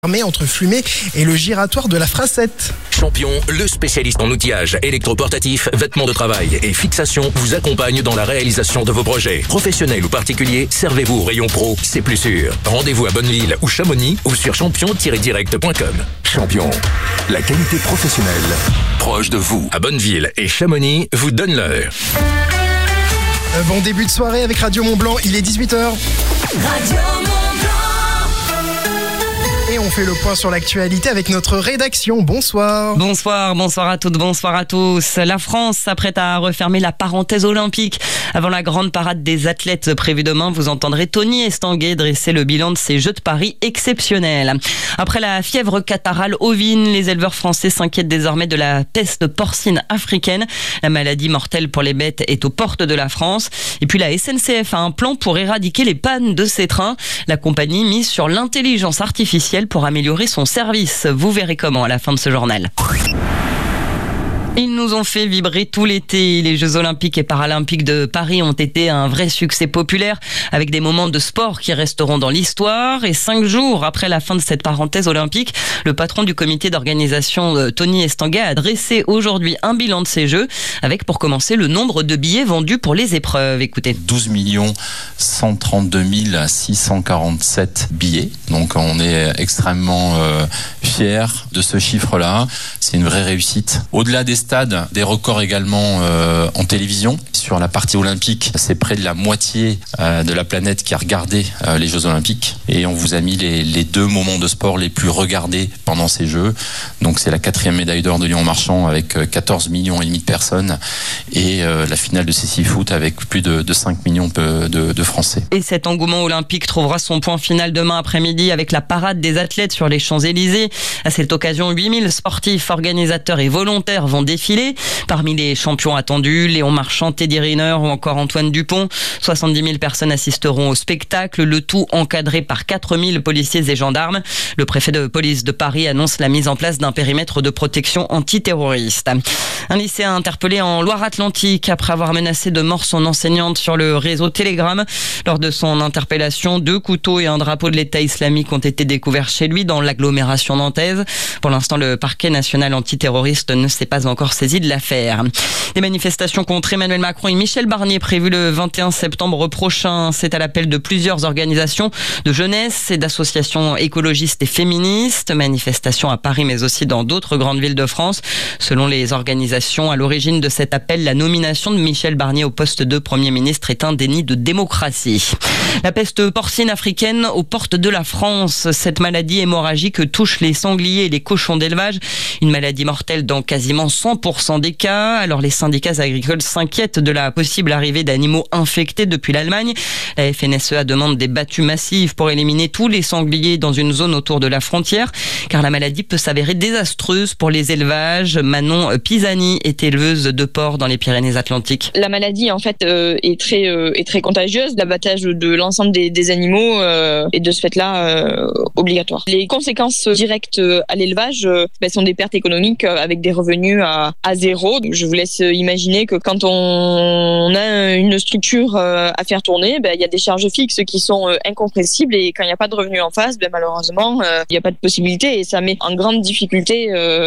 Entre Flumet et le giratoire de la Fracette. Champion, le spécialiste en outillage, électroportatif, vêtements de travail et fixation, vous accompagne dans la réalisation de vos projets. Professionnels ou particuliers, servez-vous au rayon pro, c'est plus sûr. Rendez-vous à Bonneville ou Chamonix ou sur champion-direct.com. Champion, la qualité professionnelle proche de vous. À Bonneville et Chamonix vous donne l'heure. Bon début de soirée avec Radio Mont-Blanc, il est 18h. Radio Mont-Blanc. Et on fait le point sur l'actualité avec notre rédaction. Bonsoir. Bonsoir à toutes, bonsoir à tous. La France s'apprête à refermer la parenthèse olympique. Avant la grande parade des athlètes prévue demain, vous entendrez Tony Estanguet dresser le bilan de ces Jeux de Paris exceptionnels. Après la fièvre catarrhale ovine, les éleveurs français s'inquiètent désormais de la peste porcine africaine. La maladie mortelle pour les bêtes est aux portes de la France. Et puis la SNCF a un plan pour éradiquer les pannes de ses trains. La compagnie mise sur l'intelligence artificielle pour améliorer son service. Vous verrez comment à la fin de ce journal. Ils nous ont fait vibrer tout l'été. Les Jeux Olympiques et Paralympiques de Paris ont été un vrai succès populaire avec des moments de sport qui resteront dans l'histoire. Et 5 jours après la fin de cette parenthèse olympique, le patron du comité d'organisation, Tony Estanguet, a dressé aujourd'hui un bilan de ces Jeux avec, pour commencer, le nombre de billets vendus pour les épreuves. Écoutez. 12 132 647 billets. Donc on est extrêmement fiers de ce chiffre-là. C'est une vraie réussite. Au-delà des stades, des records également en télévision. Sur la partie olympique, c'est près de la moitié de la planète qui a regardé les Jeux Olympiques. Et on vous a mis les 2 moments de sport les plus regardés pendant ces Jeux. Donc c'est la 4e médaille d'or de Lyon Marchand avec 14 millions et demi de personnes et la finale de Cécile Foot avec plus de 5 millions de Français. Et cet engouement olympique trouvera son point final demain après-midi avec la parade des athlètes sur les Champs-Élysées. À cette occasion, 8000 sportifs, organisateurs et volontaires vont défiler. Parmi les champions attendus, Léon Marchand, Teddy Riner ou encore Antoine Dupont. 70 000 personnes assisteront au spectacle, le tout encadré par 4000 policiers et gendarmes. Le préfet de police de Paris annonce la mise en place d'un périmètre de protection antiterroriste. Un lycéen interpellé en Loire-Atlantique après avoir menacé de mort son enseignante sur le réseau Telegram. Lors de son interpellation, 2 couteaux et un drapeau de l'État islamique ont été découverts chez lui dans l'agglomération nantaise. Pour l'instant, le parquet national antiterroriste ne s'est pas encore saisi de l'affaire. Des manifestations contre Emmanuel Macron et Michel Barnier prévues le 21 septembre prochain. C'est à l'appel de plusieurs organisations de jeunesse et d'associations écologistes et féministes. Manifestations à Paris mais aussi dans d'autres grandes villes de France. Selon les organisations à l'origine de cet appel, la nomination de Michel Barnier au poste de Premier ministre est un déni de démocratie. La peste porcine africaine aux portes de la France. Cette maladie hémorragique touche les sangliers et les cochons d'élevage. Une maladie mortelle dans quasiment 100% des cas. Alors les syndicats agricoles s'inquiètent de la possible arrivée d'animaux infectés depuis l'Allemagne. La FNSEA demande des battues massives pour éliminer tous les sangliers dans une zone autour de la frontière, car la maladie peut s'avérer désastreuse pour les élevages. Manon Pisani est éleveuse de porcs dans les Pyrénées-Atlantiques. La maladie en fait est très contagieuse. L'abattage de l'ensemble des animaux est de ce fait-là obligatoire. Les conséquences directes à l'élevage sont des pertes économiques avec des revenus à zéro. Je vous laisse imaginer que quand on a une structure à faire tourner, il y a des charges fixes qui sont incompressibles et quand il n'y a pas de revenus en face, malheureusement, il n'y a pas de possibilité et ça met en grande difficulté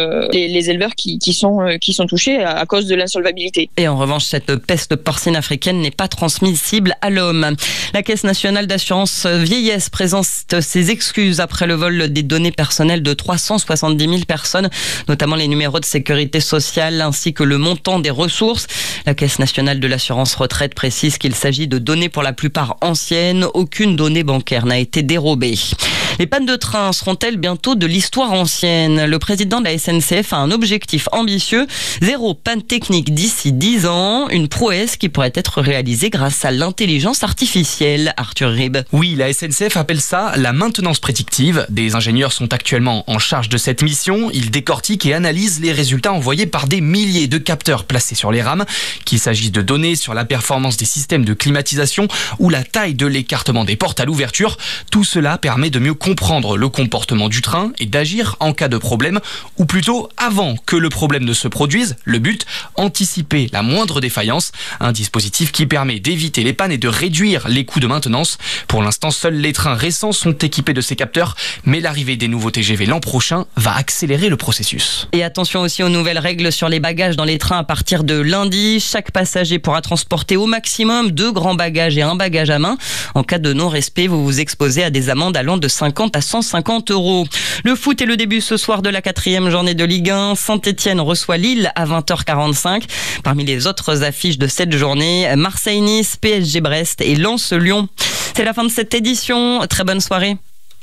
les éleveurs qui sont touchés à cause de l'insolvabilité. Et en revanche, cette peste porcine africaine n'est pas transmissible à l'homme. La Caisse nationale d'assurance vieillesse présente ses excuses après le vol des données personnelles de 370 000 personnes, notamment les numéros de sécurité sociale ainsi que le montant des ressources. La Caisse nationale de l'assurance retraite précise qu'il s'agit de données pour la plupart anciennes. Aucune donnée bancaire n'a été dérobée. Les pannes de train seront-elles bientôt de l'histoire ancienne ? Le président de la SNCF a un objectif ambitieux, 0 panne technique d'ici 10 ans, une prouesse qui pourrait être réalisée grâce à l'intelligence artificielle. Arthur Rib. Oui, la SNCF appelle ça la maintenance prédictive. Des ingénieurs sont actuellement en charge de cette mission. Il décortique et analyse les résultats envoyés par des milliers de capteurs placés sur les rames, qu'il s'agisse de données sur la performance des systèmes de climatisation ou la taille de l'écartement des portes à l'ouverture. Tout cela permet de mieux comprendre le comportement du train et d'agir en cas de problème, ou plutôt avant que le problème ne se produise. Le but, anticiper la moindre défaillance. Un dispositif qui permet d'éviter les pannes et de réduire les coûts de maintenance. Pour l'instant, seuls les trains récents sont équipés de ces capteurs, mais l'arrivée des nouveaux TGV l'an prochain va accélérer le processus. Et attention aussi aux nouvelles règles sur les bagages dans les trains à partir de lundi. Chaque passager pourra transporter au maximum 2 grands bagages et un bagage à main. En cas de non-respect, vous vous exposez à des amendes allant de 50 à 150 €. Le foot est le début ce soir de la 4e journée de Ligue 1. Saint-Etienne reçoit Lille à 20h45. Parmi les autres affiches de cette journée, Marseille-Nice, PSG-Brest et Lens-Lyon. C'est la fin de cette édition. Très bonne soirée.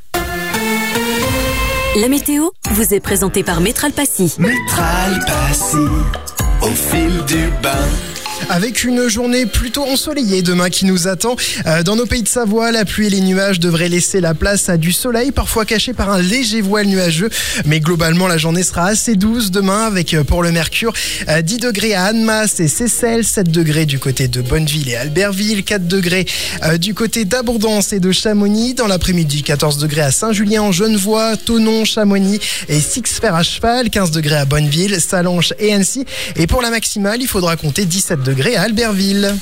La météo vous est présentée par Métral Passy. Métral Passy, au fil du bain. Avec une journée plutôt ensoleillée demain qui nous attend. Dans nos pays de Savoie, la pluie et les nuages devraient laisser la place à du soleil, parfois caché par un léger voile nuageux. Mais globalement, la journée sera assez douce demain avec, pour le mercure, 10 degrés à Annemasse et Seyssel, 7 degrés du côté de Bonneville et Albertville, 4 degrés du côté d'Abondance et de Chamonix. Dans l'après-midi, 14 degrés à Saint-Julien-en-Genevois, Thonon, Chamonix et Sixfer à cheval, 15 degrés à Bonneville, Salanches et Annecy. Et pour la maximale, il faudra compter 17 degrés à Albertville.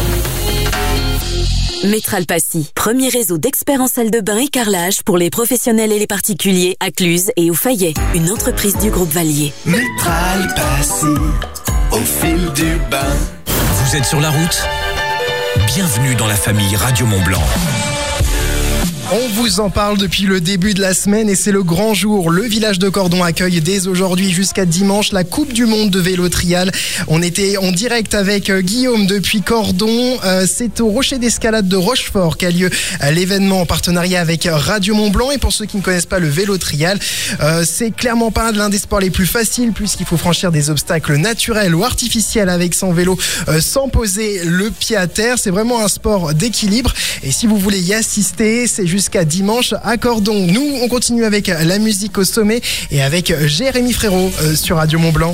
Métral Passy, premier réseau d'experts en salle de bain et carrelage pour les professionnels et les particuliers à Cluse et au Fayet, une entreprise du groupe Valier. Métral Passy, au fil du bain. Vous êtes sur la route ? Bienvenue dans la famille Radio Mont-Blanc. On vous en parle depuis le début de la semaine et c'est le grand jour. Le village de Cordon accueille dès aujourd'hui jusqu'à dimanche la Coupe du Monde de vélo trial. On était en direct avec Guillaume depuis Cordon. C'est au Rocher d'Escalade de Rochefort qu'a lieu l'événement en partenariat avec Radio Mont-Blanc. Et pour ceux qui ne connaissent pas le vélo trial, c'est clairement pas l'un des sports les plus faciles puisqu'il faut franchir des obstacles naturels ou artificiels avec son vélo sans poser le pied à terre. C'est vraiment un sport d'équilibre et si vous voulez y assister, c'est jusqu'à dimanche à Cordon. Nous, on continue avec la musique au sommet et avec Jérémy Frérot sur Radio Mont-Blanc.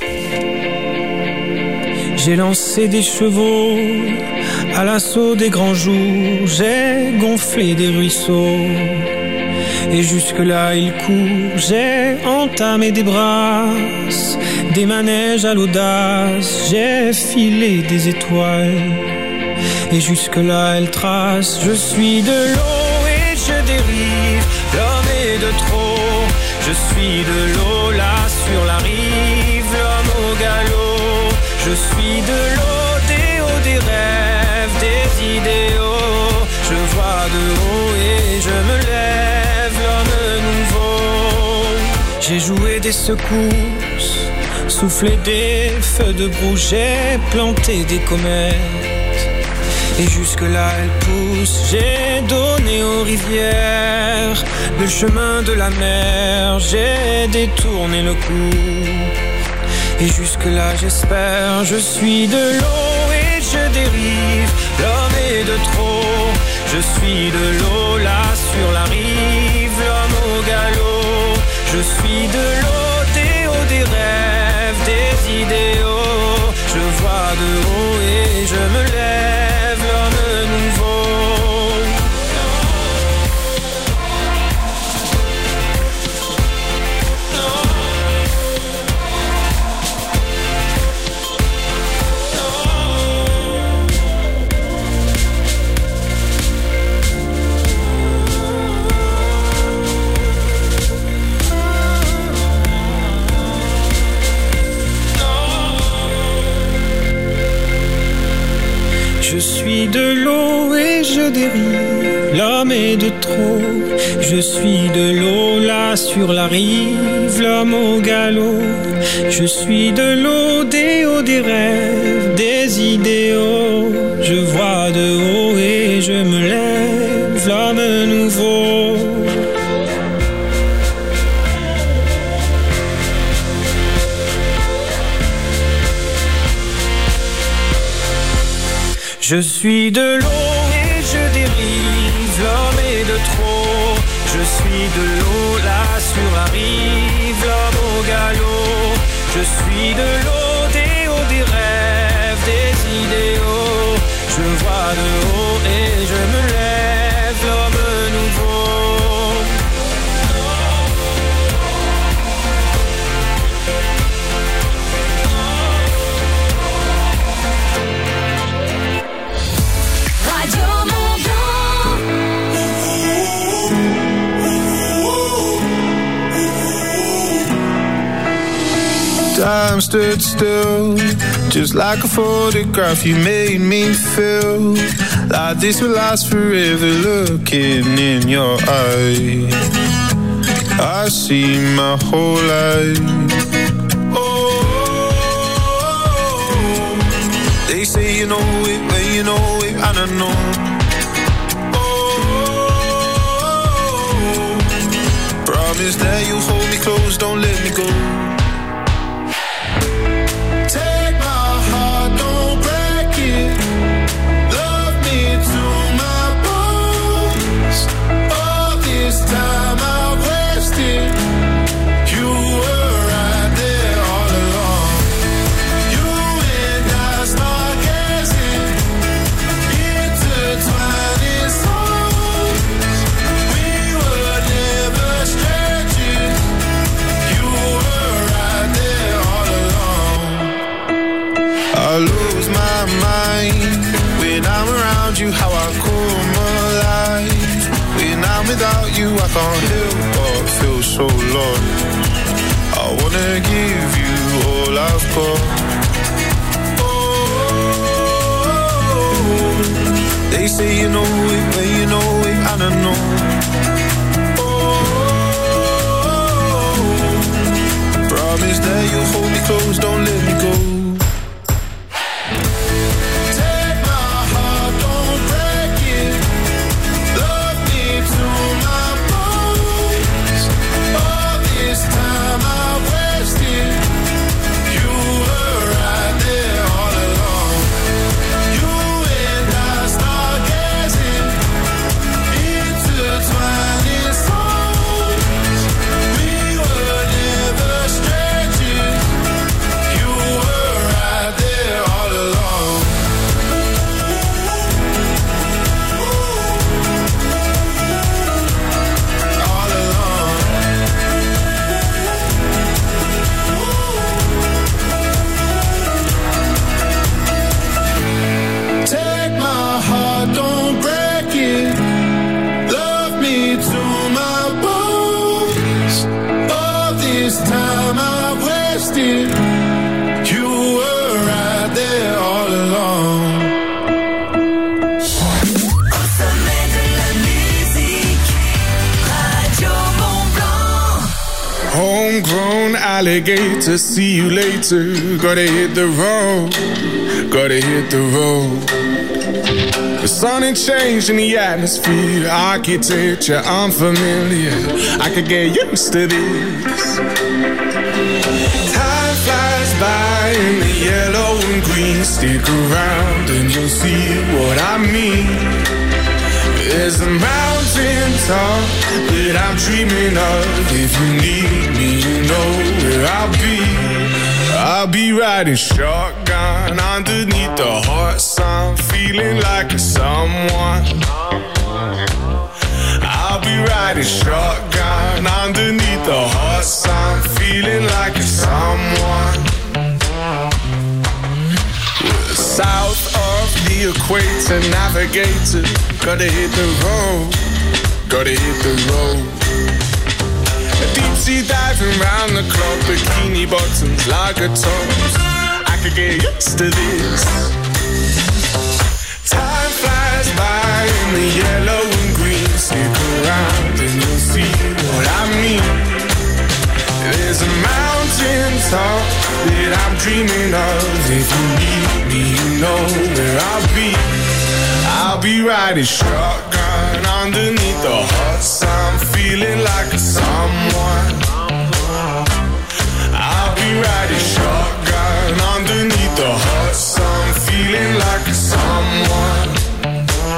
J'ai lancé des chevaux à l'assaut des grands jours, j'ai gonflé des ruisseaux et jusque-là il court, j'ai entamé des brasses, des manèges à l'audace, j'ai filé des étoiles et jusque-là elle trace, je suis de l'eau. Je dérive, l'homme est de trop. Je suis de l'eau là sur la rive, l'homme au galop. Je suis de l'eau, des hauts, des rêves, des idéaux. Je vois de haut et je me lève, l'homme nouveau. J'ai joué des secousses, soufflé des feux de broue, j'ai planté des comètes. Et jusque-là elle pousse, j'ai donné aux rivières le chemin de la mer, j'ai détourné le cours. Et jusque-là j'espère, je suis de l'eau et je dérive, l'homme est de trop. Je suis de l'eau là sur la rive, l'homme au galop. Je suis de l'eau, des hauts, des rêves, des idéaux. Je vois de haut et je me lève, l'homme nouveau. Je suis de l'eau et je dérive, l'homme est de trop. Je suis de l'eau là sur la rive, l'homme au galop. Je suis de l'eau, des hauts, des rêves, des idéaux. Je vois de haut et je me lève, l'homme nouveau. Je suis de l'eau et je dérive, l'homme est de trop. Je suis de l'eau là sur la rive, l'homme au galop. Je suis de l'eau, des hauts, des rêves, des idéaux. Je vois de haut et je me lève, l'homme nouveau. Radio Time stood still, just like a photograph. You made me feel like this will last forever. Looking in your eyes, I see my whole life. Oh, they say you know it, but you know it, and I know. Oh, promise that you'll hold me close, don't let me go. I lose my mind when I'm around you, how I come alive. When I'm without you, I can't help but feel so lost. I wanna give you all I've got. Oh, they say you know it, but you know it, and I know. Oh, promise that you'll hold me close, don't let me go. Homegrown alligator, see you later. Gotta hit the road, gotta hit the road. The sun ain't changed in the atmosphere. Architecture unfamiliar, I could get used to this. Time flies by in the yellow and green. Stick around and you'll see what I mean. There's a mountain top that I'm dreaming of. If you need me, you know where I'll be. I'll be riding shotgun underneath the hot sun, feeling like a someone. I'll be riding shotgun underneath the hot sun, feeling like a someone. South of the equator, navigator, gotta hit the road, gotta hit the road. Deep sea diving round the clock, bikini bottoms, lager tops. I could get used to this. Time flies by in the yellow and green. Stick around and you'll see what I mean. There's a mountain top that I'm dreaming of. If you need me, you know where I'll be. I'll be riding shotgun underneath the hot sun, feeling like a someone. I'll be riding shotgun underneath the hot sun, feeling like a someone.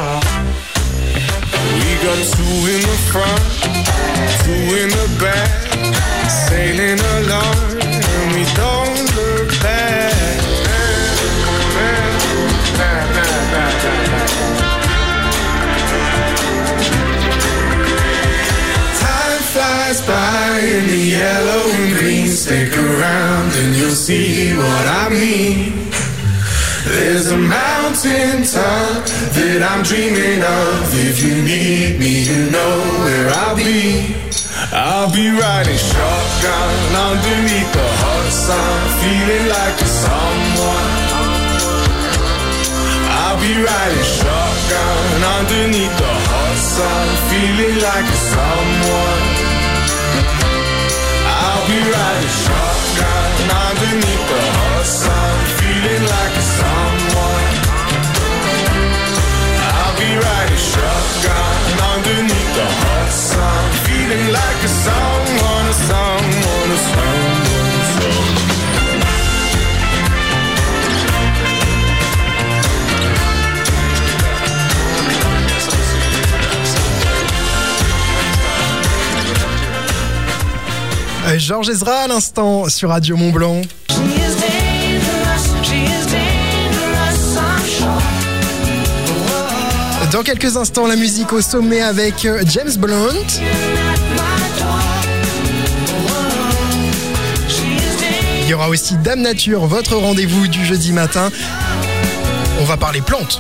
We got two in the front, two in the back. in the yellow and green. Stick around and you'll see what I mean. There's a mountain top that I'm dreaming of. If you need me, you know where I'll be. I'll be riding shotgun underneath the hot sun, feeling like a someone. I'll be riding shotgun underneath the hot sun, feeling like a someone. I'll be riding shotgun underneath the hot sun, feeling like a someone. I'll be riding shotgun underneath the hot sun, feeling like a someone, a someone, a someone, a someone. Georges Ezra à l'instant sur Radio Mont-Blanc. Dans quelques instants, la musique au sommet avec James Blunt. Il y aura aussi Dame Nature, votre rendez-vous du jeudi matin. On va parler plantes.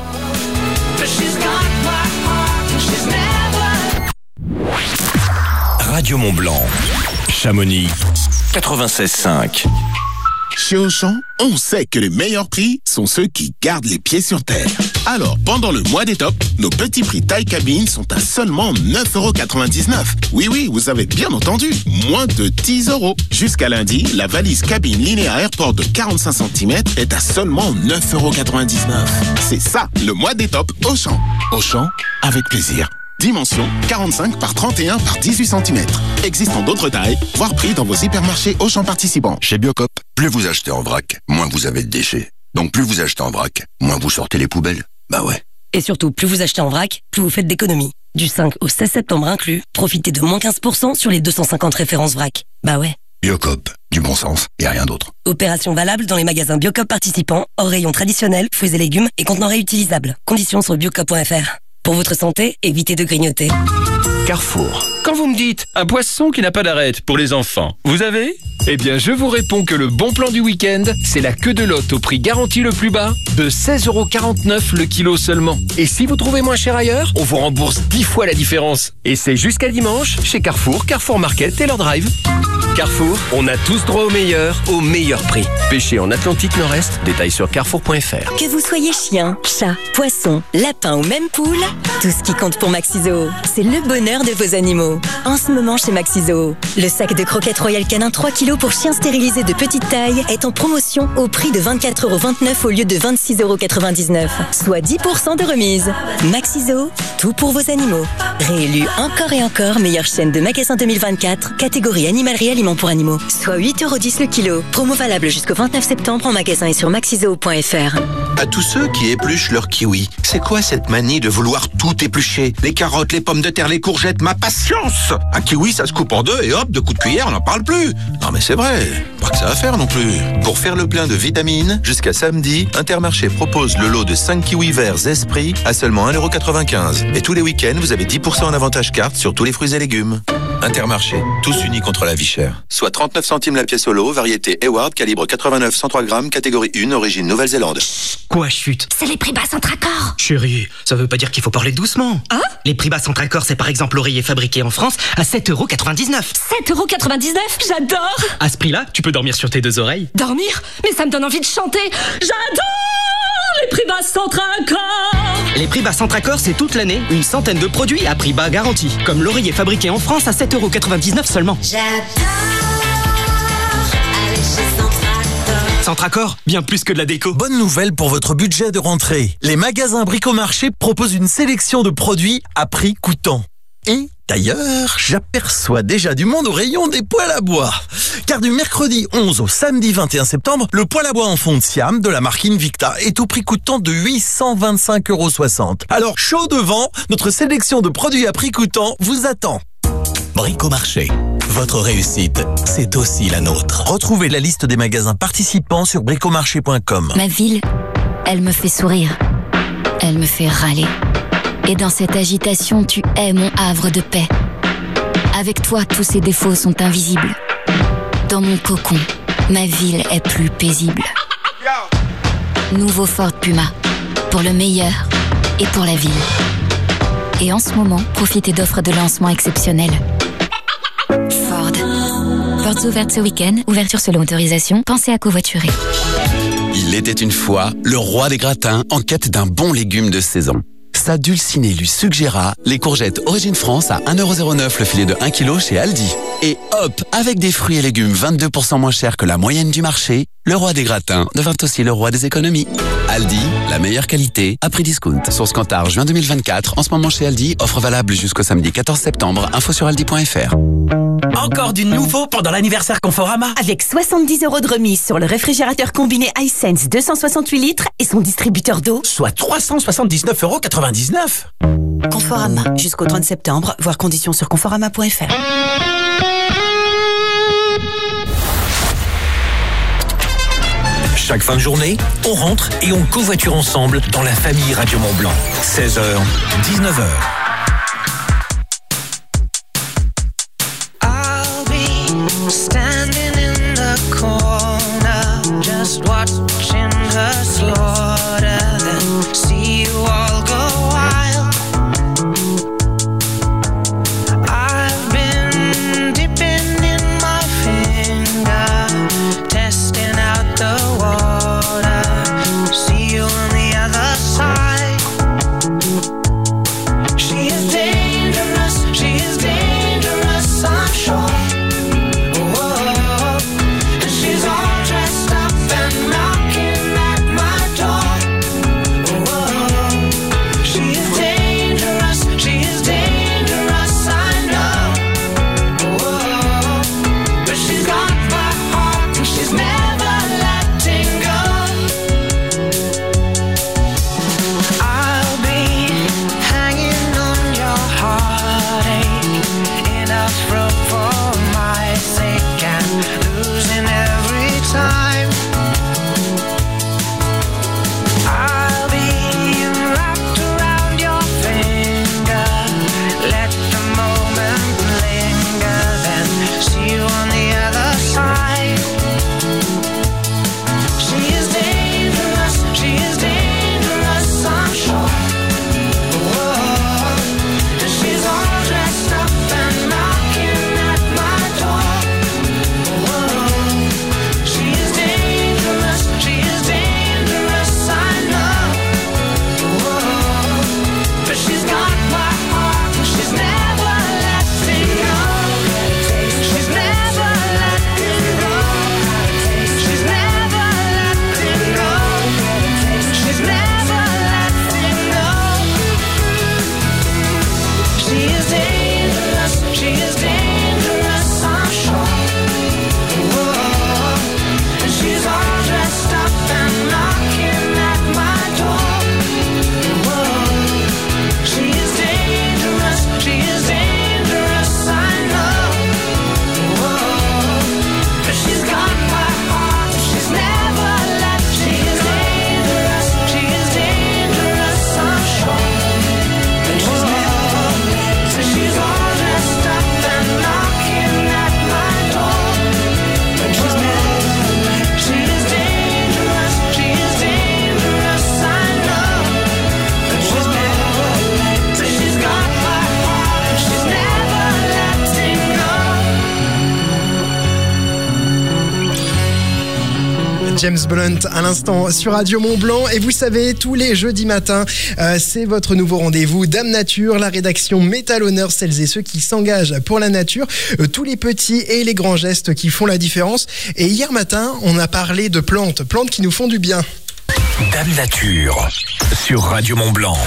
Radio Mont-Blanc, Chamonix, 96.5. Chez Auchan, on sait que les meilleurs prix sont ceux qui gardent les pieds sur terre. Alors, pendant le mois des tops, nos petits prix taille cabine sont à seulement 9,99 €. Oui, vous avez bien entendu, moins de 10 €. Jusqu'à lundi, la valise cabine Linéa Airport de 45 cm est à seulement 9,99 €. C'est ça, le mois des tops Auchan. Auchan, avec plaisir. Dimension 45 par 31 par 18 cm. Existant d'autres tailles, voire prix dans vos hypermarchés Auchan participants. Chez Biocop, plus vous achetez en vrac, moins vous avez de déchets. Donc plus vous achetez en vrac, moins vous sortez les poubelles. Bah ouais. Et surtout, plus vous achetez en vrac, plus vous faites d'économies. Du 5 au 16 septembre inclus, profitez de moins 15% sur les 250 références vrac. Bah ouais. Biocop, du bon sens et rien d'autre. Opération valable dans les magasins Biocop participants, hors rayon traditionnel, fruits et légumes et contenants réutilisables. Conditions sur biocop.fr. Pour votre santé, évitez de grignoter. Carrefour. Quand vous me dites un poisson qui n'a pas d'arête pour les enfants, vous avez ? Eh bien, je vous réponds que le bon plan du week-end, c'est la queue de lotte au prix garanti le plus bas de 16,49 € le kilo seulement. Et si vous trouvez moins cher ailleurs, on vous rembourse 10 fois la différence. Et c'est jusqu'à dimanche chez Carrefour, Carrefour Market et leur drive. Carrefour, on a tous droit au meilleur prix. Pêché en Atlantique Nord-Est, détails sur carrefour.fr. Que vous soyez chien, chat, poisson, lapin ou même poule, tout ce qui compte pour Maxi-Zoo, c'est le bonheur de vos animaux. En ce moment chez Maxi-Zoo, le sac de croquettes Royal Canin 3 kg pour chiens stérilisés de petite taille est en promotion au prix de 24,29 € au lieu de 26,99 €, soit 10% de remise. Maxi-Zoo, tout pour vos animaux. Réélu encore et encore meilleure chaîne de magasins 2024, catégorie animalerie aliments pour animaux, soit 8,10 € le kilo. Promo valable jusqu'au 29 septembre en magasin et sur maxizoo.fr. À tous ceux qui épluchent leur kiwi, c'est quoi cette manie de vouloir tout éplucher? Les carottes, les pommes de terre, les courgettes, ma patience! Un kiwi, ça se coupe en deux et hop, de coups de cuillère, on n'en parle plus. Non mais c'est vrai, pas que ça à faire non plus. Pour faire le plein de vitamines, jusqu'à samedi, Intermarché propose le lot de 5 kiwis verts Esprit à seulement 1,95 €. Et tous les week-ends, vous avez 10% en avantage carte sur tous les fruits et légumes. Intermarché, tous unis contre la vie chère. Soit 39 centimes la pièce au lot, variété Eward, calibre 89, 103 grammes, catégorie 1, origine Nouvelle-Zélande. Quoi, chute? C'est les prix bas Centracor. Chérie, ça veut pas dire qu'il faut parler doucement. Hein? Les prix bas Centracor, c'est par exemple l'oreiller fabriqué en France à 7,99 €. 7,99 €? J'adore! À ce prix-là, tu peux dormir sur tes deux oreilles. Dormir? Mais ça me donne envie de chanter. J'adore les prix bas Centracor. Les prix bas Centracor, c'est toute l'année, une centaine de produits à prix bas garanti. Comme l'oreiller fabriqué en France à 7,99 € seulement. J'adore aller chez Centracor. Centracor, bien plus que de la déco. Bonne nouvelle pour votre budget de rentrée. Les magasins Bricomarché proposent une sélection de produits à prix coûtant. Et d'ailleurs, j'aperçois déjà du monde au rayon des poêles à bois. Car du mercredi 11 au samedi 21 septembre, le poêle à bois en fond de Siam de la marque Invicta est au prix coûtant de 825,60 €. Alors, chaud devant, notre sélection de produits à prix coûtant vous attend. Bricomarché. Votre réussite, c'est aussi la nôtre. Retrouvez la liste des magasins participants sur bricomarché.com. Ma ville, elle me fait sourire. Elle me fait râler. Et dans cette agitation, tu es mon havre de paix. Avec toi, tous ces défauts sont invisibles. Dans mon cocon, ma ville est plus paisible. Nouveau Ford Puma, pour le meilleur et pour la ville. Et en ce moment, profitez d'offres de lancement exceptionnelles. Ford. Portes ouvertes ce week-end, ouverture selon autorisation, pensez à covoiturer. Il était une fois le roi des gratins en quête d'un bon légume de saison. Sa dulcinée lui suggéra les courgettes Origine France à 1,09€ le filet de 1 kg chez Aldi. Et hop, avec des fruits et légumes 22% moins chers que la moyenne du marché, le roi des gratins devint aussi le roi des économies. Aldi, la meilleure qualité à prix discount. Source Kantar, juin 2024, en ce moment chez Aldi, offre valable jusqu'au samedi 14 septembre, info sur aldi.fr. Encore du nouveau pendant l'anniversaire Conforama. Avec 70 € de remise sur le réfrigérateur combiné iSense 268 litres et son distributeur d'eau, soit 379,99 €. Conforama, jusqu'au 30 septembre, voir conditions sur conforama.fr. Chaque fin de journée, on rentre et on covoiture ensemble dans la famille Radio Mont-Blanc. 16h, 19h. Standing in the corner, just watching her slaughter, then see you all go wild. I've been dipping in my finger, testing out the water, see you on the other side. She is dangerous, I'm sure. James Blunt à l'instant sur Radio Mont-Blanc. Et vous savez, tous les jeudis matins, c'est votre nouveau rendez-vous Dame Nature, la rédaction met à l'honneur celles et ceux qui s'engagent pour la nature, tous les petits et les grands gestes qui font la différence. Et hier matin, on a parlé de plantes qui nous font du bien. Dame Nature sur Radio Mont-Blanc.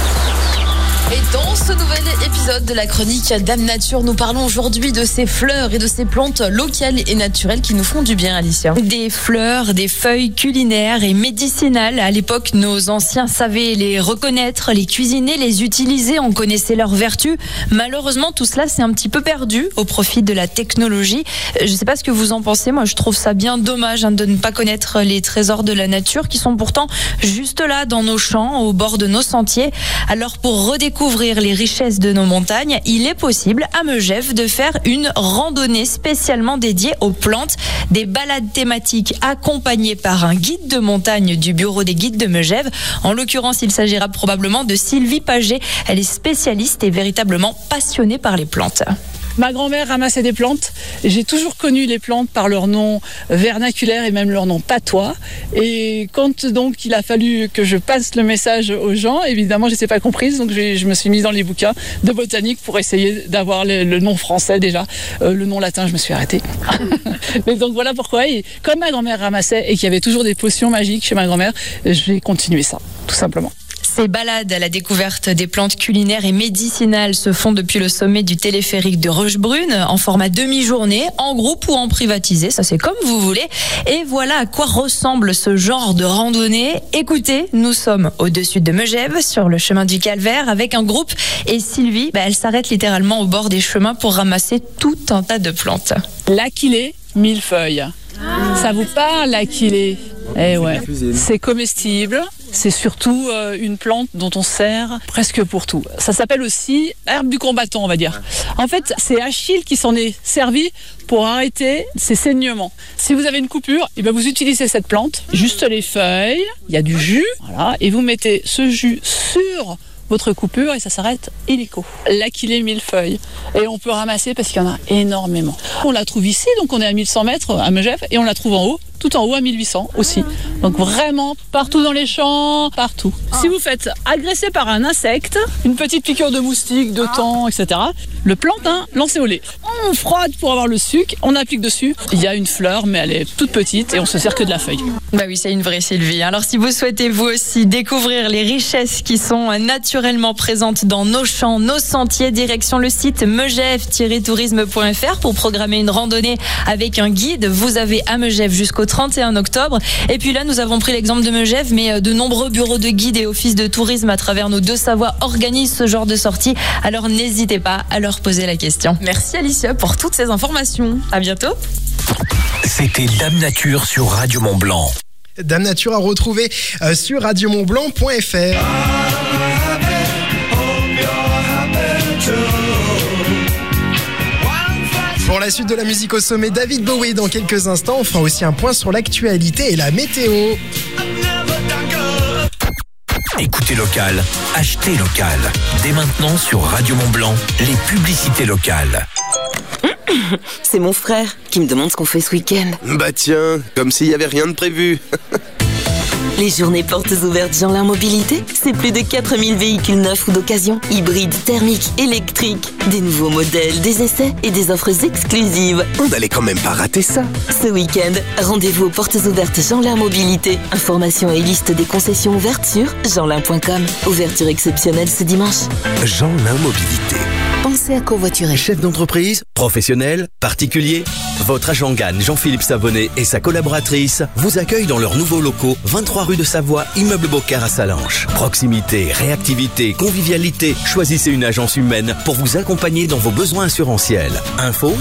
Et dans ce nouvel épisode de la chronique Dame Nature, nous parlons aujourd'hui de ces fleurs et de ces plantes locales et naturelles qui nous font du bien, Alicia. Des fleurs, des feuilles culinaires et médicinales. À l'époque, nos anciens savaient les reconnaître, les cuisiner, les utiliser, on connaissait leurs vertus. Malheureusement, tout cela s'est un petit peu perdu au profit de la technologie. Je ne sais pas ce que vous en pensez. Moi, je trouve ça bien dommage de ne pas connaître les trésors de la nature qui sont pourtant juste là dans nos champs, au bord de nos sentiers. Alors, pour redécouvrir découvrir les richesses de nos montagnes, il est possible à Megève de faire une randonnée spécialement dédiée aux plantes. Des balades thématiques accompagnées par un guide de montagne du bureau des guides de Megève. En l'occurrence, il s'agira probablement de Sylvie Paget. Elle est spécialiste et véritablement passionnée par les plantes. Ma grand-mère ramassait des plantes. J'ai toujours connu les plantes par leur nom vernaculaire et même leur nom patois. Et quand donc il a fallu que je passe le message aux gens, évidemment, je ne sais pas comprise. Donc je me suis mise dans les bouquins de botanique pour essayer d'avoir le nom français déjà. Le nom latin, je me suis arrêtée. Mais donc voilà pourquoi. Et comme ma grand-mère ramassait et qu'il y avait toujours des potions magiques chez ma grand-mère, je vais continuer ça, tout simplement. Ces balades à la découverte des plantes culinaires et médicinales se font depuis le sommet du téléphérique de Rochebrune en format demi-journée, en groupe ou en privatisé, ça c'est comme vous voulez. Et voilà à quoi ressemble ce genre de randonnée. Écoutez, nous sommes au-dessus de Megève, sur le chemin du Calvaire, avec un groupe. Et Sylvie, elle s'arrête littéralement au bord des chemins pour ramasser tout un tas de plantes. L'Aquilée, millefeuille. Ça vous parle, l'Aquilée? Eh ouais, c'est comestible. C'est surtout une plante dont on sert presque pour tout. Ça s'appelle aussi herbe du combattant, on va dire. En fait, c'est Achille qui s'en est servi pour arrêter ses saignements. Si vous avez une coupure, vous utilisez cette plante, juste les feuilles, il y a du jus, voilà, et vous mettez ce jus sur votre coupure et ça s'arrête illico. L'Aquilée millefeuille. Et on peut ramasser parce qu'il y en a énormément. On la trouve ici, donc on est à 1100 mètres à Megève, et on la trouve en haut, tout en haut à 1800 aussi. Donc vraiment partout dans les champs, partout. Si vous faites agresser par un insecte, une petite piqûre de moustique, de thon, etc., le plantain, lancez au lait. On frotte pour avoir le sucre, on applique dessus. Il y a une fleur, mais elle est toute petite et on se sert que de la feuille. Bah oui, c'est une vraie Sylvie. Alors si vous souhaitez vous aussi découvrir les richesses qui sont naturellement présentes dans nos champs, nos sentiers, direction le site megève-tourisme.fr pour programmer une randonnée avec un guide. Vous avez à Megève jusqu'au 31 octobre. Et puis là, nous avons pris l'exemple de Megève, mais de nombreux bureaux de guides et offices de tourisme à travers nos deux Savoies organisent ce genre de sortie. Alors n'hésitez pas à leur poser la question. Merci Alicia pour toutes ces informations. À bientôt. C'était Dame Nature sur Radio Mont Blanc. Dame Nature à retrouver sur radiomontblanc.fr. Pour la suite de la musique au sommet, David Bowie dans quelques instants. On fera aussi un point sur l'actualité et la météo. Écoutez local, achetez local. Dès maintenant sur Radio Mont Blanc, les publicités locales. C'est mon frère qui me demande ce qu'on fait ce week-end. Bah tiens, comme s'il y avait rien de prévu. Les journées portes ouvertes Jeanlin Mobilité, c'est plus de 4000 véhicules neufs ou d'occasion, hybrides, thermiques, électriques, des nouveaux modèles, des essais et des offres exclusives. On n'allait quand même pas rater ça. Ce week-end, rendez-vous aux portes ouvertes Jeanlin Mobilité. Information et liste des concessions ouvertes sur jeanlin.com. Ouverture exceptionnelle ce dimanche. Jeanlin Mobilité. Pensez à covoiturer. Chef d'entreprise, professionnel, particulier, votre agent GAN Jean-Philippe Savonnet et sa collaboratrice vous accueillent dans leurs nouveaux locaux, 23 rue de Savoie, immeuble Beaucaire à Salanches. Proximité, réactivité, convivialité, choisissez une agence humaine pour vous accompagner dans vos besoins assurantiels. Info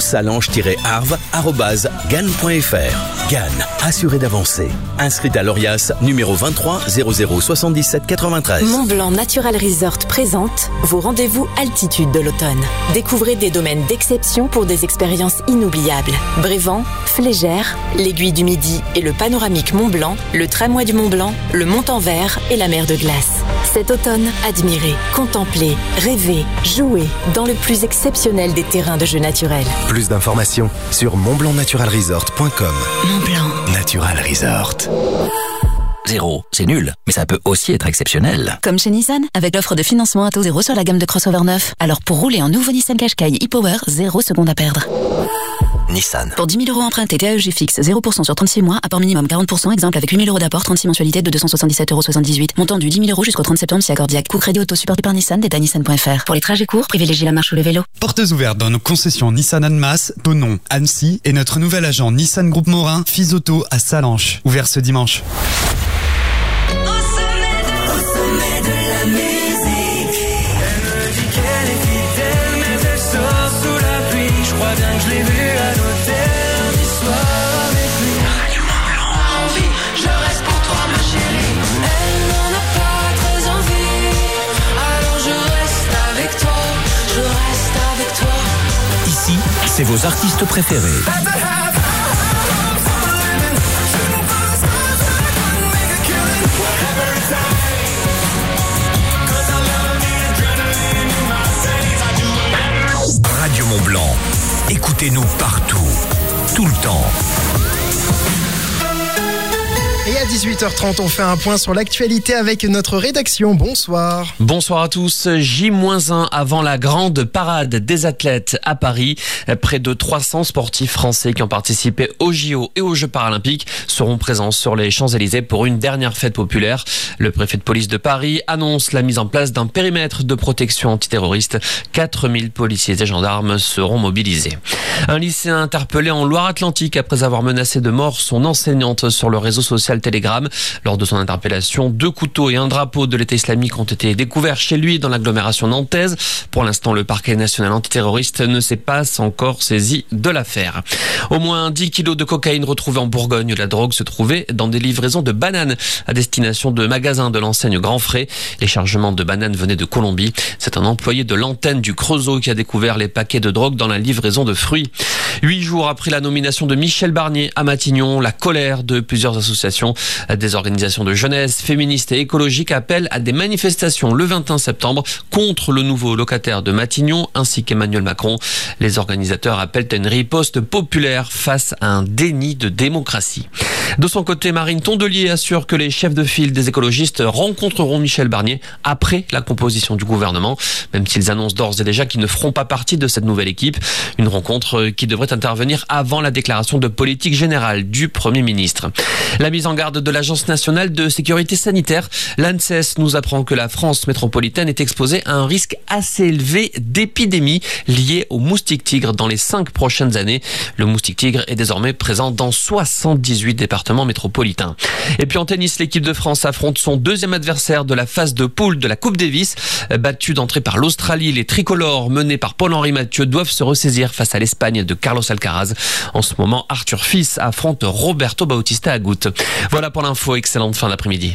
salanches-arve@gan.fr. GAN, assuré d'avancer. Inscrite à l'ORIAS, numéro 23 00 77 93. Mont Blanc Natural Resort présente vos rendez-vous altitude de l'automne. Découvrez des domaines d'exception pour des expériences inoubliables. Brévent, Flégère, l'Aiguille du Midi et le panoramique Mont Blanc, le tramway du Mont Blanc, le Montanvert et la mer de glace. Cet automne, admirez, contemplez, rêvez, jouez dans le plus exceptionnel des terrains de jeux naturels. Plus d'informations sur montblancnaturalresort.com. Mont Blanc Natural Resort. 0, c'est nul, mais ça peut aussi être exceptionnel. Comme chez Nissan, avec l'offre de financement à taux 0 sur la gamme de crossover neuf. Alors pour rouler en nouveau Nissan Qashqai e-Power, 0 secondes à perdre. Nissan. Pour 10 000 € empruntés TAEG fixe, 0% sur 36 mois, apport minimum 40%, exemple avec 8 000 € d'apport, 36 mensualités de 277,78 €. Montant du 10 000 € jusqu'au 30 septembre si accordiaque. Coût crédit auto supporté par Nissan, détail nissan.fr. Pour les trajets courts, privilégiez la marche ou le vélo. Portes ouvertes dans nos concessions Nissan Annemasse, Thonon, Annecy et notre nouvel agent Nissan Groupe Morin, Fisoto à Salanches. Ouvert ce dimanche. c'est vos artistes préférés. Radio Mont-Blanc. Écoutez-nous partout, tout le temps. Et à 18h30, on fait un point sur l'actualité avec notre rédaction. Bonsoir. Bonsoir à tous. J-1 avant la grande parade des athlètes à Paris. Près de 300 sportifs français qui ont participé aux JO et aux Jeux paralympiques seront présents sur les Champs-Élysées pour une dernière fête populaire. Le préfet de police de Paris annonce la mise en place d'un périmètre de protection antiterroriste. 4000 policiers et gendarmes seront mobilisés. Un lycéen interpellé en Loire-Atlantique après avoir menacé de mort son enseignante sur le réseau social Telegram. Lors de son interpellation, 2 couteaux et un drapeau de l'État islamique ont été découverts chez lui dans l'agglomération nantaise. Pour l'instant, le parquet national antiterroriste ne s'est pas encore saisi de l'affaire. Au moins 10 kilos de cocaïne retrouvés en Bourgogne. La drogue se trouvait dans des livraisons de bananes à destination de magasins de l'enseigne Grand Frais. Les chargements de bananes venaient de Colombie. C'est un employé de l'antenne du Creusot qui a découvert les paquets de drogue dans la livraison de fruits. 8 jours après la nomination de Michel Barnier à Matignon, la colère de plusieurs associations. Des organisations de jeunesse, féministes et écologiques appellent à des manifestations le 21 septembre contre le nouveau locataire de Matignon ainsi qu'Emmanuel Macron. Les organisateurs appellent à une riposte populaire face à un déni de démocratie. De son côté, Marine Tondelier assure que les chefs de file des écologistes rencontreront Michel Barnier après la composition du gouvernement, même s'ils annoncent d'ores et déjà qu'ils ne feront pas partie de cette nouvelle équipe. Une rencontre qui devrait intervenir avant la déclaration de politique générale du Premier ministre. La mise en garde de l'Agence nationale de sécurité sanitaire, l'ANSES nous apprend que la France métropolitaine est exposée à un risque assez élevé d'épidémie liée au moustique tigre dans les 5 prochaines années. Le moustique tigre est désormais présent dans 78 départements métropolitains. Et puis en tennis, l'équipe de France affronte son deuxième adversaire de la phase de poule de la Coupe Davis. Battu d'entrée par l'Australie, les tricolores menés par Paul-Henri Mathieu doivent se ressaisir face à l'Espagne de Carlos Alcaraz. En ce moment, Arthur Fils affronte Roberto Bautista Agut. Voilà pour l'info, excellente fin d'après-midi.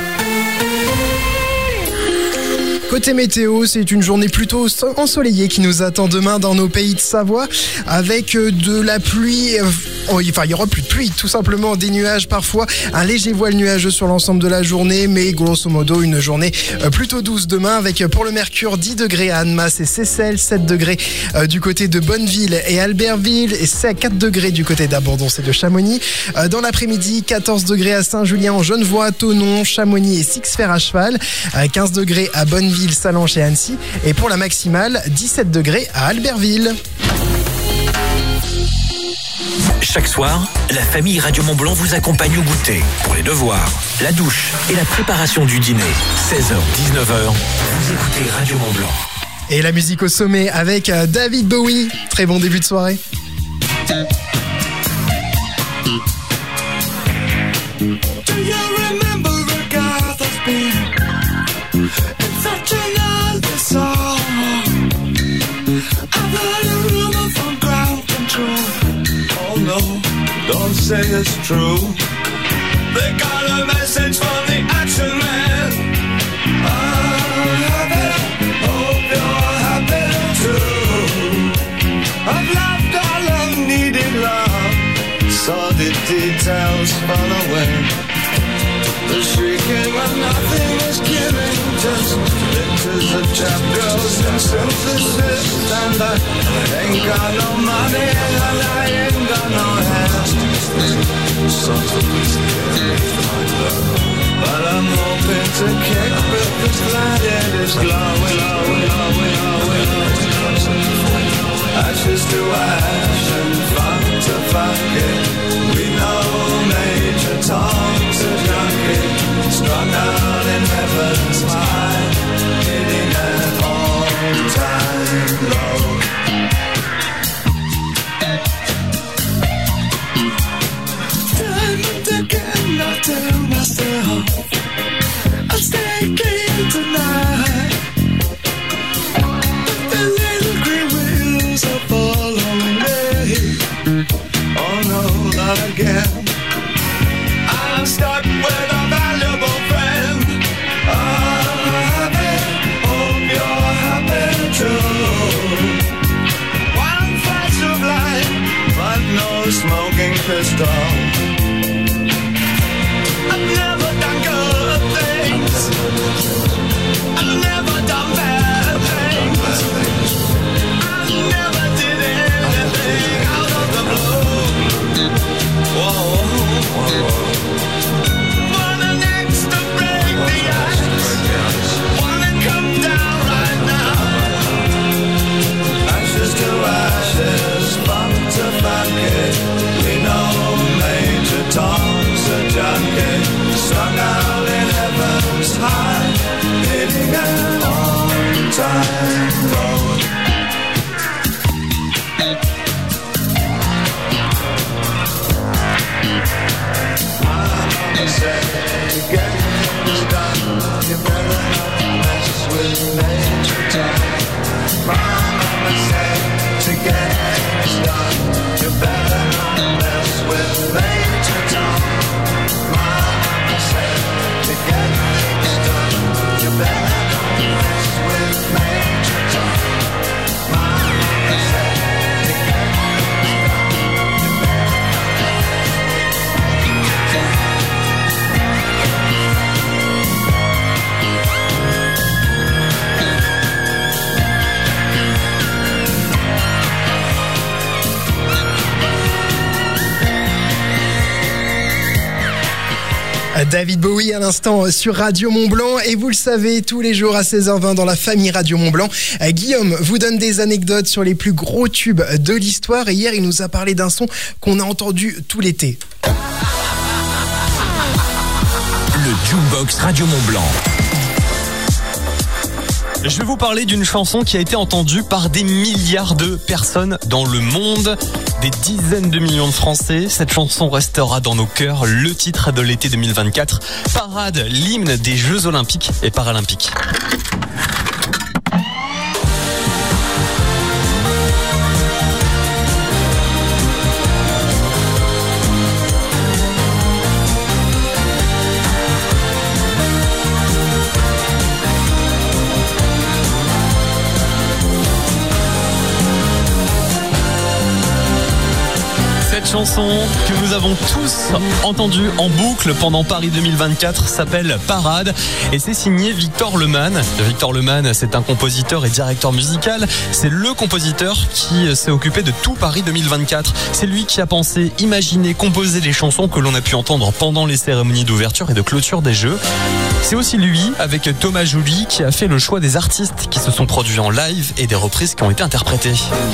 Côté météo, c'est une journée plutôt ensoleillée qui nous attend demain dans nos pays de Savoie avec de la pluie. Il y aura plus de pluie, tout simplement des nuages parfois, un léger voile nuageux sur l'ensemble de la journée, mais grosso modo une journée plutôt douce demain avec pour le mercure 10 degrés à Annemasse et Seyssel, 7 degrés du côté de Bonneville et Albertville et 4 degrés du côté d'Abondon et de Chamonix. Dans l'après-midi, 14 degrés à Saint-Julien, en Genevois, Thonon, Chamonix et Sixfer à cheval, 15 degrés à Bonneville, Sallanches et Annecy, et pour la maximale, 17 degrés à Albertville. Chaque soir, la famille Radio Mont-Blanc vous accompagne au goûter, pour les devoirs, la douche et la préparation du dîner. 16h-19h, vous écoutez Radio Mont-Blanc. Et la musique au sommet avec David Bowie. Très bon début de soirée. Don't say it's true. They got a message from the action man. I'm happy, hope you're happy too. I've loved all I've needed love. Saw the details fall away. The shrieking when nothing was killing. Just pictures of chapters and synthesis. And I ain't got no money and I ain't got no hands. Songs of but I'm hoping to kick with this light it is glowing, ashes to ash and funk to funky. We know Major Tom's a junkie, strung out in heaven's high, hitting an all-time low. Again, I tell myself I'll stay clean tonight. But the little green wheels are following me. Oh no, not again. I'm stuck with a valuable friend. I'm happy, hope you're happy too. One flash of light. smoking pistol. I've never done good things. I've never done bad things. I never did anything out of the blue. Whoa, whoa, whoa. Wanna next to break the ice. Wanna come down right now. Ashes to ashes, funk to funky. We know Major Tom's a junkie. Strung out in heaven's high, hitting an on-time road. Mama said to get things done, you better not mess with Major Tom. Mama said to get things done, you better not mess with Major Tom. Mama said to get things done, you better not mess with Major Tom. Mama said to get things done, you better not David Bowie à l'instant sur Radio Mont-Blanc, et vous le savez, tous les jours à 16h20 dans la famille Radio Mont-Blanc, Guillaume vous donne des anecdotes sur les plus gros tubes de l'histoire, et hier il nous a parlé d'un son qu'on a entendu tout l'été. Le Jukebox Radio Mont-Blanc. Je vais vous parler d'une chanson qui a été entendue par des milliards de personnes dans le monde, des dizaines de millions de Français. Cette chanson restera dans nos cœurs, le titre de l'été 2024. Parade, l'hymne des Jeux Olympiques et Paralympiques. Cette chanson que nous avons tous entendue en boucle pendant Paris 2024 s'appelle Parade, et c'est signé Victor Lehmann. Victor Lehmann, c'est un compositeur et directeur musical. C'est le compositeur qui s'est occupé de tout Paris 2024. C'est lui qui a pensé, imaginé, composé les chansons que l'on a pu entendre pendant les cérémonies d'ouverture et de clôture des Jeux. C'est aussi lui, avec Thomas Joly, qui a fait le choix des artistes qui se sont produits en live et des reprises qui ont été interprétées.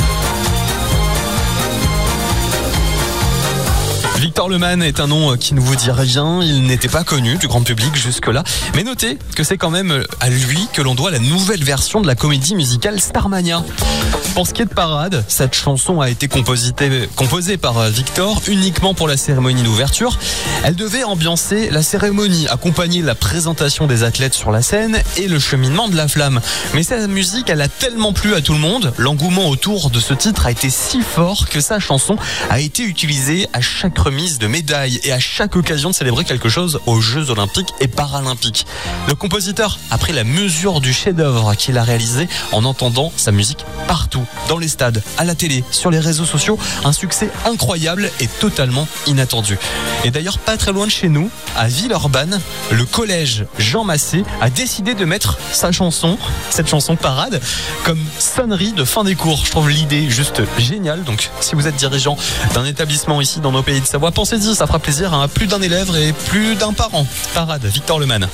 Victor Lehmann est un nom qui ne vous dit rien, il n'était pas connu du grand public jusque-là, mais notez que c'est quand même à lui que l'on doit la nouvelle version de la comédie musicale Starmania. Pour ce qui est de Parade, cette chanson a été composée par Victor uniquement pour la cérémonie d'ouverture. Elle devait ambiancer la cérémonie, accompagner la présentation des athlètes sur la scène et le cheminement de la flamme. Mais cette musique, elle a tellement plu à tout le monde, l'engouement autour de ce titre a été si fort que sa chanson a été utilisée à chaque remise de médailles et à chaque occasion de célébrer quelque chose aux Jeux Olympiques et Paralympiques. Le compositeur a pris la mesure du chef-d'œuvre qu'il a réalisé en entendant sa musique partout, dans les stades, à la télé, sur les réseaux sociaux. Un succès incroyable et totalement inattendu. Et d'ailleurs, pas très loin de chez nous, à Villeurbanne, le collège Jean Massé a décidé de mettre sa chanson, cette chanson Parade, comme sonnerie de fin des cours. Je trouve l'idée juste géniale. Donc, si vous êtes dirigeant d'un établissement ici dans nos pays de Savoie, pensez-y, ça fera plaisir à plus d'un élève et plus d'un parent. Parade, Victor Lehmann.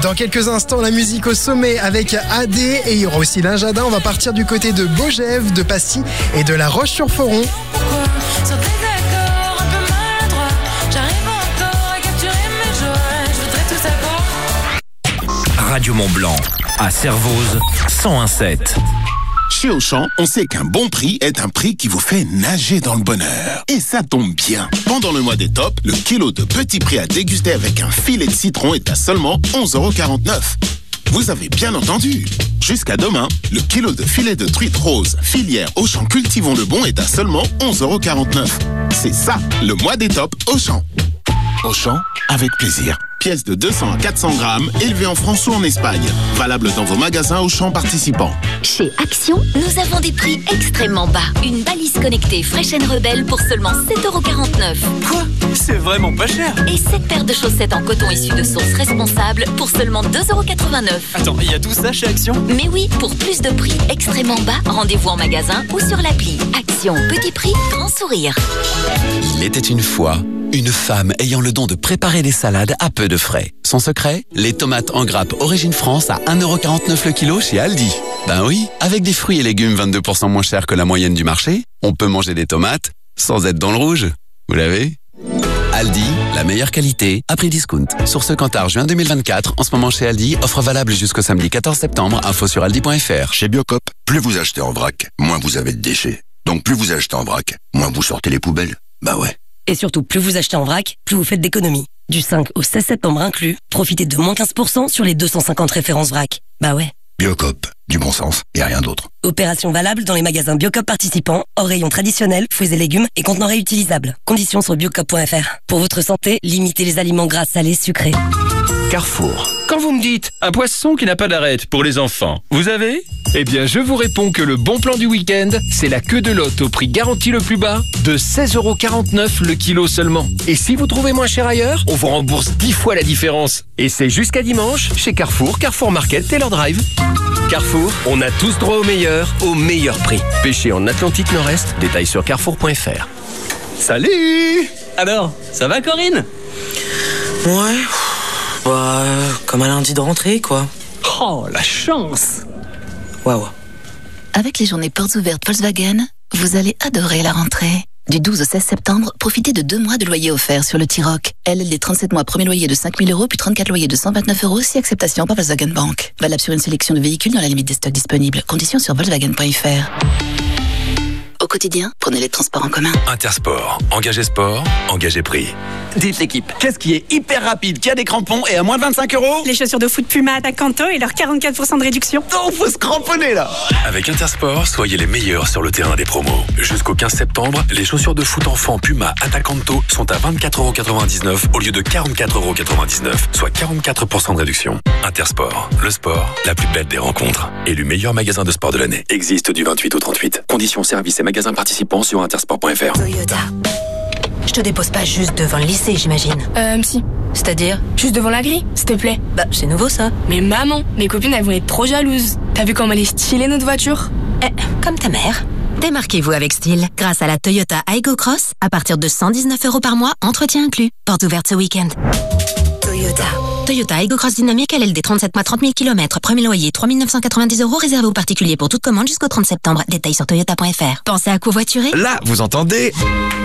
Dans quelques instants, la musique au sommet avec AD et il y aura aussi Linjadin. On va partir du côté de Beaugève, de Passy et de La Roche-sur-Foron. Sur tes accords un peu maladroits, j'arrive encore à capturer mes joies. Je voudrais tout savoir. Radio Mont-Blanc, à Servoz, 101.7. Chez Auchan, on sait qu'un bon prix est un prix qui vous fait nager dans le bonheur. Et ça tombe bien. Pendant le mois des tops, le kilo de petits prix à déguster avec un filet de citron est à seulement 11,49 €. Vous avez bien entendu. Jusqu'à demain, le kilo de filet de truite rose, filière Auchan Cultivons le Bon est à seulement 11,49 €. C'est ça, le mois des tops Auchan. Auchan, avec plaisir. Pièce de 200 à 400 grammes, élevée en France ou en Espagne. Valable dans vos magasins Auchan participants. Chez Action, nous avons des prix extrêmement bas. Une balise connectée Fresh & Rebelle pour seulement 7,49 €. Quoi? C'est vraiment pas cher. Et 7 paires de chaussettes en coton issues de sources responsables pour seulement 2,89 €. Attends, il y a tout ça chez Action? Mais oui, pour plus de prix extrêmement bas, rendez-vous en magasin ou sur l'appli. Action, petit prix, grand sourire. Il était une fois une femme ayant le don de préparer des salades à peu de frais. Son secret? Les tomates en grappe Origine France à 1,49 € le kilo chez Aldi. Ben oui, avec des fruits et légumes 22% moins chers que la moyenne du marché, on peut manger des tomates sans être dans le rouge. Vous l'avez? Aldi, la meilleure qualité à prix discount. Source Cantar, juin 2024. En ce moment chez Aldi, offre valable jusqu'au samedi 14 septembre. Info sur aldi.fr. Chez Biocop, plus vous achetez en vrac, moins vous avez de déchets. Donc plus vous achetez en vrac, moins vous sortez les poubelles. Bah ouais. Et surtout, plus vous achetez en vrac, plus vous faites d'économies. Du 5 au 16 septembre inclus, profitez de moins 15% sur les 250 références vrac. Bah ouais. Biocop, du bon sens et rien d'autre. Opération valable dans les magasins Biocop participants, hors rayon traditionnel, fruits et légumes et contenants réutilisables. Conditions sur biocop.fr. Pour votre santé, limitez les aliments gras, salés, sucrés. Carrefour. Quand vous me dites un poisson qui n'a pas d'arête pour les enfants, vous avez? Eh bien, je vous réponds que le bon plan du week-end, c'est la queue de lotte au prix garanti le plus bas de 16,49 € le kilo seulement. Et si vous trouvez moins cher ailleurs, on vous rembourse 10 fois la différence. Et c'est jusqu'à dimanche chez Carrefour, Carrefour Market, Taylor Drive. Carrefour, on a tous droit au meilleur prix. Pêché en Atlantique Nord-Est, détails sur carrefour.fr. Salut! Alors, ça va Corinne? Ouais, bah, comme un lundi de rentrée, quoi. Oh, la chance! Waouh. Avec les journées portes ouvertes Volkswagen, vous allez adorer la rentrée. Du 12 au 16 septembre, profitez de 2 mois de loyer offert sur le T-Roc. LLD 37 mois, premier loyer de 5 000 €, puis 34 loyers de 129 € si acceptation par Volkswagen Bank. Valable sur une sélection de véhicules dans la limite des stocks disponibles. Conditions sur volkswagen.fr. Au quotidien, prenez les transports en commun. Intersport, engagez sport, engagez prix. Dites l'équipe, qu'est-ce qui est hyper rapide, qui a des crampons et à moins de 25 €? Les chaussures de foot Puma Attacanto et leurs 44% de réduction. Non, faut se cramponner là! Avec Intersport, soyez les meilleurs sur le terrain des promos. Jusqu'au 15 septembre, les chaussures de foot enfant Puma Attacanto sont à 24,99 € au lieu de 44,99 €, soit 44% de réduction. Intersport, le sport, la plus belle des rencontres. Élu meilleur magasin de sport de l'année. Existe du 28 au 38. Conditions, services et magasins participants sur intersport.fr. Toyota. Je te dépose pas juste devant le lycée, j'imagine. Si. C'est-à-dire? Juste devant la grille, s'il te plaît. Bah, c'est nouveau ça. Mais maman, mes copines, elles vont être trop jalouses. T'as vu comment elle est stylée, notre voiture? Comme ta mère. Démarquez-vous avec style grâce à la Toyota Aygo Cross à partir de 119 € par mois, entretien inclus. Porte ouverte ce week-end. Toyota Aygo Cross Dynamique LLD 37 mois 30 000 km. Premier loyer 3 990 € réservé aux particuliers pour toute commande jusqu'au 30 septembre. Détails sur toyota.fr. Pensez à covoiturer? Là, vous entendez?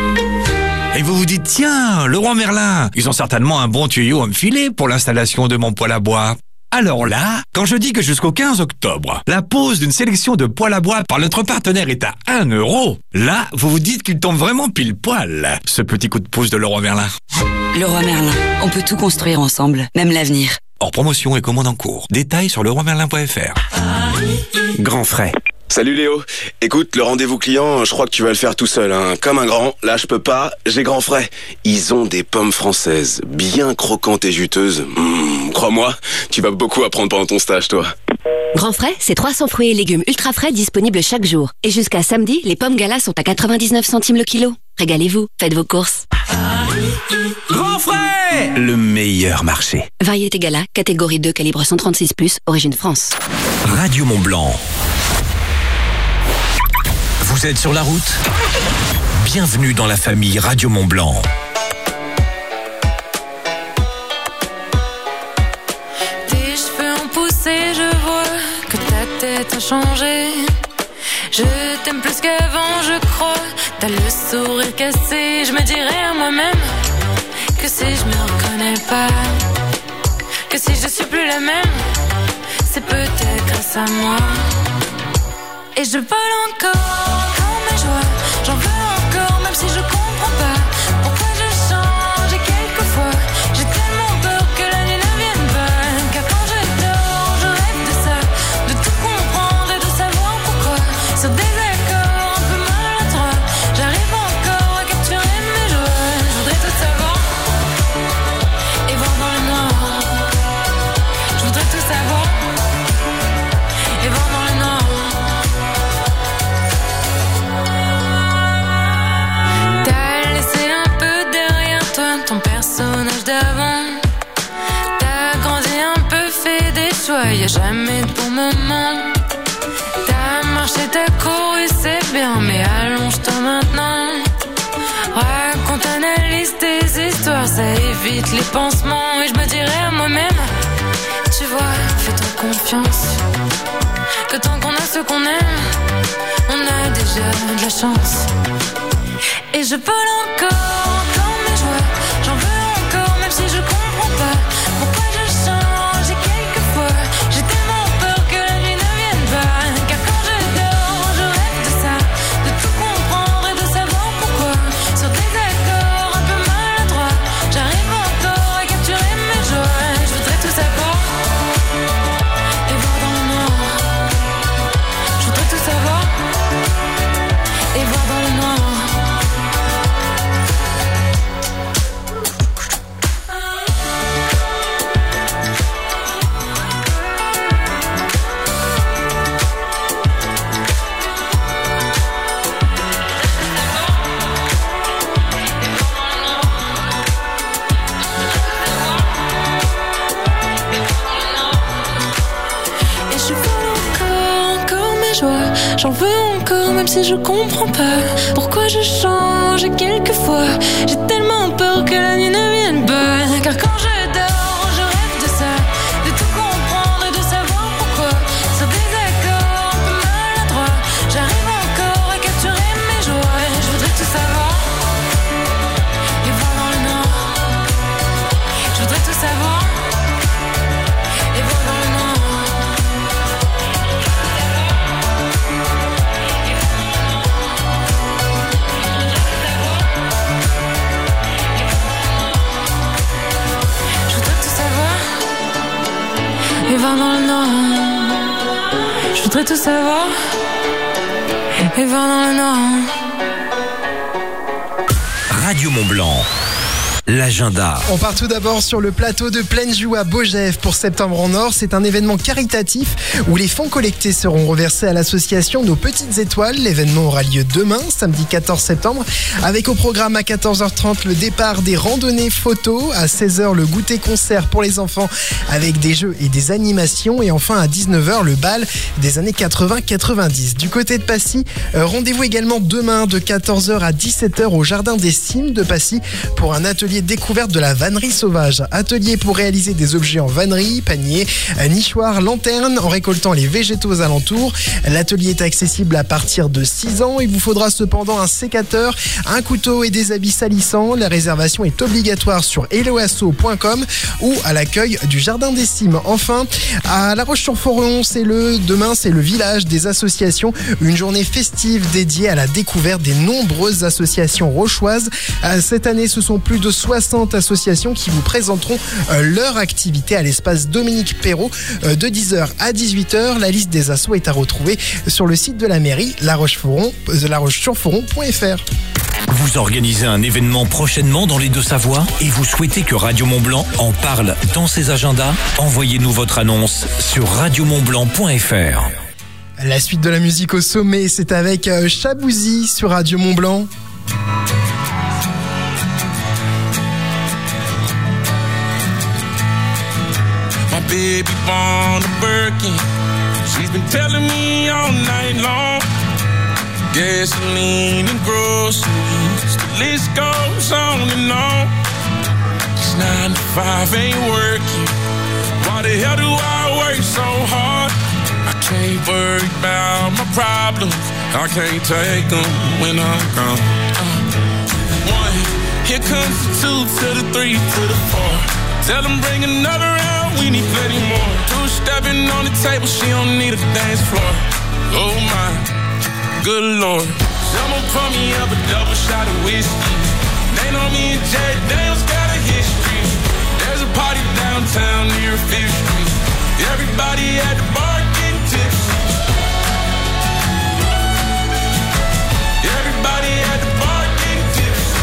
Et vous vous dites, tiens, Leroy Merlin, ils ont certainement un bon tuyau à me filer pour l'installation de mon poêle à bois. Alors là, quand je dis que jusqu'au 15 octobre, la pose d'une sélection de poêles à bois par notre partenaire est à 1 €, là, vous vous dites qu'il tombe vraiment pile poil, ce petit coup de pouce de Leroy Merlin. Leroy Merlin, on peut tout construire ensemble, même l'avenir. Hors promotion et commande en cours. Détails sur leroymerlin.fr. Grand frais. Salut Léo. Écoute, le rendez-vous client, je crois que tu vas le faire tout seul, hein. Comme un grand. Là, je peux pas. J'ai grand frais. Ils ont des pommes françaises, bien croquantes et juteuses. Crois-moi, tu vas beaucoup apprendre pendant ton stage, toi. Grand frais, c'est 300 fruits et légumes ultra frais disponibles chaque jour. Et jusqu'à samedi, les pommes Gala sont à 99 centimes le kilo. Régalez-vous, faites vos courses. Grand frais! Le meilleur marché. Variété Gala, catégorie 2, calibre 136+, origine France. Radio Mont-Blanc. Vous êtes sur la route? Bienvenue dans la famille Radio Mont-Blanc. Déjà t'as changé. Je t'aime plus qu'avant, je crois. T'as le sourire cassé. Je me dirais à moi-même que si je me reconnais pas, que si je suis plus la même, c'est peut-être grâce à moi. Et je vole encore mes joies. J'en veux encore, même si je comprends pas pourquoi je change. Et quelquefois, j'ai tellement peur que la nuit ne vienne pas. Car quand je dors, je rêve de ça, de tout comprendre et de savoir pourquoi. Sur des accords un peu maladroits, j'arrive encore à capturer mes joies. Je voudrais tout savoir et voir dans le noir. Je voudrais tout savoir et voir dans le noir. Ton personnage d'avant, t'as grandi un peu, fait des choix, y'a jamais de bon moment. T'as marché, t'as couru, c'est bien, mais allonge-toi maintenant. Raconte, analyse tes histoires, ça évite les pansements. Et je me dirais à moi-même, tu vois, fais-toi confiance, que tant qu'on a ce qu'on aime, on a déjà de la chance. Et je vole encore mes joies. J'en veux encore, même si je comprends pas pourquoi je change. Et quelquefois, j'ai tellement peur que la nuit ne vienne pas. Car quand je dors, je rêve de ça, de tout comprendre et de savoir pourquoi. Sur des accords un peu maladroits, j'arrive encore à capturer mes joies. Je voudrais tout savoir et voir dans le noir. Je voudrais tout savoir et voir dans le noir. J'en veux encore, même si je comprends pas pourquoi je change. Et quelquefois, j'ai tellement peur que la nuit ne vienne pas. Car quand je dors, je rêve de ça, de tout comprendre et de savoir pourquoi. Sur des accords un peu maladroits, j'arrive encore à capturer mes joies. Je voudrais tout savoir et voir dans le noir. Je voudrais tout savoir et voir dans le noir. Et voir dans le noir. Je voudrais tout savoir et voir dans le noir. Radio Mont-Blanc, l'agenda. On part tout d'abord sur le plateau de Plaine-Joux à Beaugève pour Septembre en Or. C'est un événement caritatif où les fonds collectés seront reversés à l'association Nos Petites Étoiles. L'événement aura lieu demain, samedi 14 septembre, avec au programme à 14h30 le départ des randonnées photos, à 16h le goûter concert pour les enfants avec des jeux et des animations, et enfin à 19h le bal des années 80-90. Du côté de Passy, rendez-vous également demain de 14h à 17h au Jardin des Cimes de Passy pour un atelier découverte de la vannerie sauvage. Atelier pour réaliser des objets en vannerie, paniers, nichoirs, lanternes, en récoltant les végétaux aux alentours. L'atelier est accessible à partir de 6 ans. Il vous faudra cependant un sécateur, un couteau et des habits salissants. La réservation est obligatoire sur helloasso.com ou à l'accueil du Jardin des Cimes. Enfin, à La Roche-sur-Foron, demain, c'est le village des associations. Une journée festive dédiée à la découverte des nombreuses associations rochoises. Cette année, ce sont plus de 60 associations qui vous présenteront leur activité à l'espace Dominique Perrault de 10h à 18h. La liste des assos est à retrouver sur le site de la mairie, laroche-sur-foron.fr. Vous organisez un événement prochainement dans les Deux-Savoies et vous souhaitez que Radio Mont-Blanc en parle dans ses agendas? Envoyez-nous votre annonce sur radiomontblanc.fr. La suite de la musique au sommet, c'est avec Chabouzi sur Radio Mont-Blanc. Baby born a Birkin. She's been telling me all night long. Gasoline and groceries, the list goes on and on. This 9 to 5 ain't working. Why the hell do I work so hard? I can't worry about my problems. I can't take them when I'm gone. One, here comes the two to the three to the four. Tell them bring another round, we need plenty more. Two stepping on the table, she don't need a dance floor. Oh my, good Lord. Someone pour me up a double shot of whiskey. They know me and Jay Daniels got a history. There's a party downtown near 5th Street. Everybody at the bar getting tipsy. Everybody at the bar getting tipsy.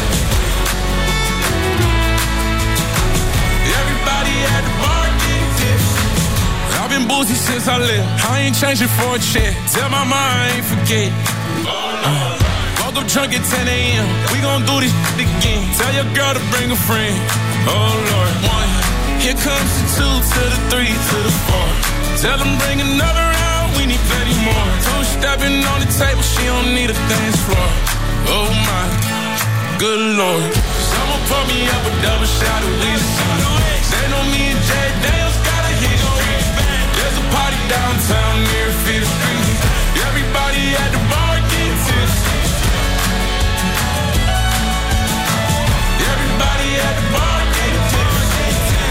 Everybody at the bar getting tipsy. I've been boozy since I left. I ain't changing for a check. Tell my mom I ain't forget. Woke up drunk at 10 a.m. We gon' do this shit again. Tell your girl to bring a friend. Oh Lord. One, here comes the two to the three to the four. Tell them bring another round, we need plenty more. Two stepping on the table, she don't need a dance floor. Oh my, good Lord. Someone pour me up a double shot of whiskey. They know me and Jay Daniels got a history. There's a party downtown near 5th Street. Everybody at the bar getting tipsy. Everybody at the bar getting tipsy.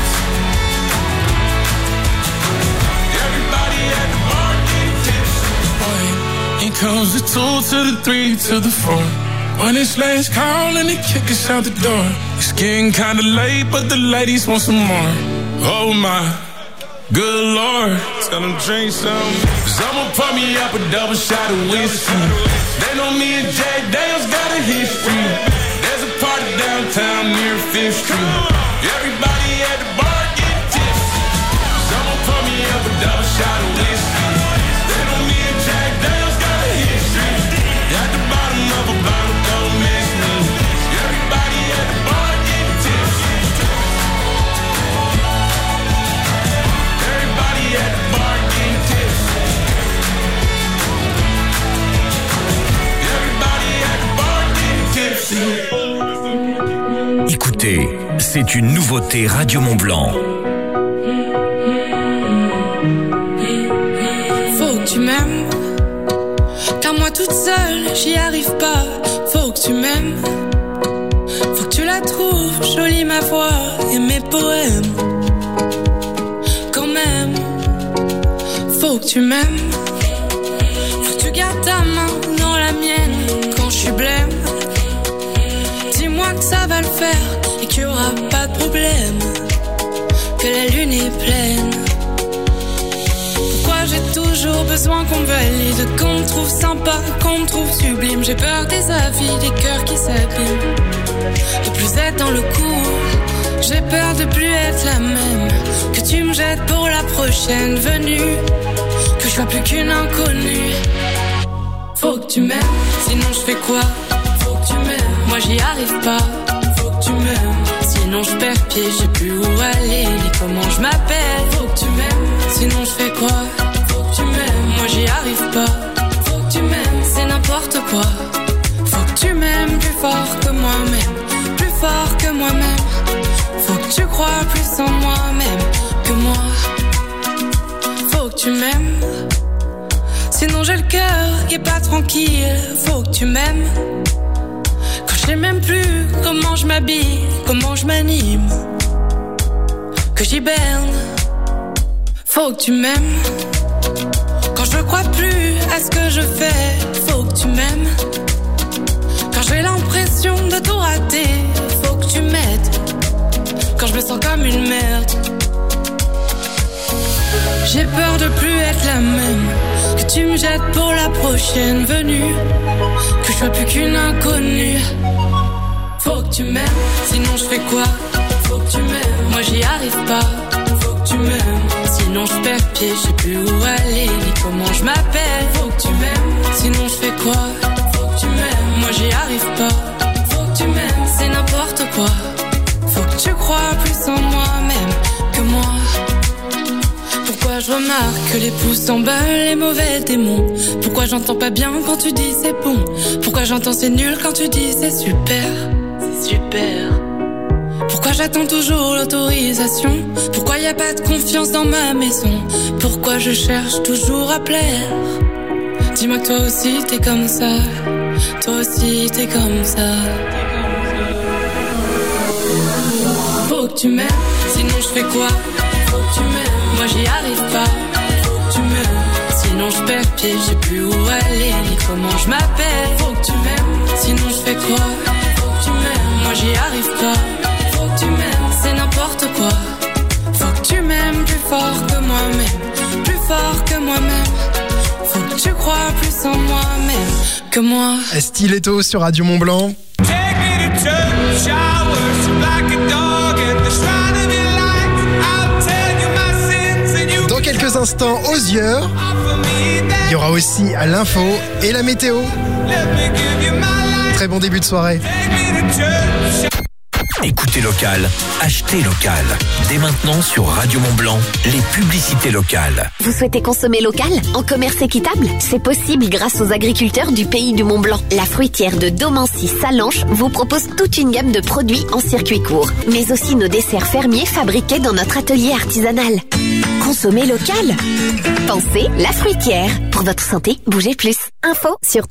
Everybody at the bar getting tipsy. Boy, here comes the two to the three to the four. When it's last call and they kick us out the door. It's getting kinda late, but the ladies want some more. Oh my, good Lord. Tell them drink some. Someone pour me up a double shot of whiskey. They know me and Jay Daniels got a history. There's a party downtown near 5th Street. Everybody at the bar getting tipsy. Someone pour me up a double shot of whiskey. They know me and Jay Daniels got a history. At the bottom of a bottle, don't miss me. Everybody at the bar getting tipsy. Everybody at the bar getting tipsy. Everybody at the bar getting tipsy. Écoutez, c'est une nouveauté Radio Mont-Blanc. Faut que tu m'aimes, car moi toute seule j'y arrive pas. Faut que tu m'aimes, faut que tu la trouves jolie ma voix et mes poèmes. Quand même, faut que tu m'aimes, faut que tu gardes ta main dans la mienne quand je suis blême. Dis-moi que ça va le faire et qu'il y aura pas de problème, que la lune est pleine. Pourquoi j'ai toujours besoin qu'on me valide, qu'on me trouve sympa, qu'on me trouve sublime. J'ai peur des avis, des cœurs qui s'abîment, de plus être dans le coup. J'ai peur de plus être la même, que tu me jettes pour la prochaine venue, que je sois plus qu'une inconnue. Faut que tu m'aimes, sinon je fais quoi? Faut que tu m'aimes, moi j'y arrive pas. Faut que tu m'aimes, sinon je perds pied, je sais plus où aller ni comment je m'appelle. Faut que tu m'aimes, sinon je fais quoi? Faut que tu m'aimes, moi j'y arrive pas. Faut que tu m'aimes, c'est n'importe quoi. Faut que tu m'aimes plus fort que moi-même, plus fort que moi-même. Faut que tu crois plus en moi-même que moi. Faut que tu m'aimes, sinon j'ai le cœur qui est pas tranquille. Faut que tu m'aimes, quand je sais même plus comment je m'habille, comment je m'anime, que j'hiberne. Faut que tu m'aimes, quand je crois plus à ce que je fais. Faut que tu m'aimes, quand j'ai l'impression de tout rater. Faut que tu m'aides, quand je me sens comme une merde. J'ai peur de plus être la même, que tu me jettes pour la prochaine venue, que je sois plus qu'une inconnue. Faut que tu m'aimes, sinon je fais quoi? Faut que tu m'aimes, moi j'y arrive pas. Faut que tu m'aimes, sinon je perds pied, je sais plus où aller ni comment je m'appelle. Faut que tu m'aimes, sinon je fais quoi? Faut que tu m'aimes, moi j'y arrive pas. Faut que tu m'aimes, c'est n'importe quoi. Faut que tu crois plus en moi-même que moi. Pourquoi je remarque que les pouces s'emballent, les mauvais démons? Pourquoi j'entends pas bien quand tu dis c'est bon? Pourquoi j'entends c'est nul quand tu dis c'est super? C'est super. Pourquoi j'attends toujours l'autorisation? Pourquoi y a pas de confiance dans ma maison? Pourquoi je cherche toujours à plaire? Dis-moi que toi aussi t'es comme ça. Toi aussi t'es comme ça. Faut que tu m'aimes, sinon je fais quoi? Faut que tu m'aimes, moi j'y arrive pas. Faut que tu m'aimes, sinon je perds pied, j'ai plus où aller ni comment je m'appelle. Faut que tu m'aimes, sinon je fais quoi? Faut que tu m'aimes, moi j'y arrive pas. Faut que tu m'aimes, c'est n'importe quoi. Faut que tu m'aimes plus fort que moi-même, plus fort que moi-même. Faut que tu crois plus en moi-même que moi. Stiletto sur Radio Mont Blanc. Dans quelques instants, aux yeux, il y aura aussi l'info et la météo. Très bon début de soirée. Écoutez local, achetez local. Dès maintenant sur Radio Mont Blanc, les publicités locales. Vous souhaitez consommer local, en commerce équitable? C'est possible grâce aux agriculteurs du pays du Mont Blanc. La fruitière de Domancy-Salanches vous propose toute une gamme de produits en circuit court, mais aussi nos desserts fermiers fabriqués dans notre atelier artisanal. Consommez local. Pensez La Fruitière. Pour votre santé, bougez plus. Info sur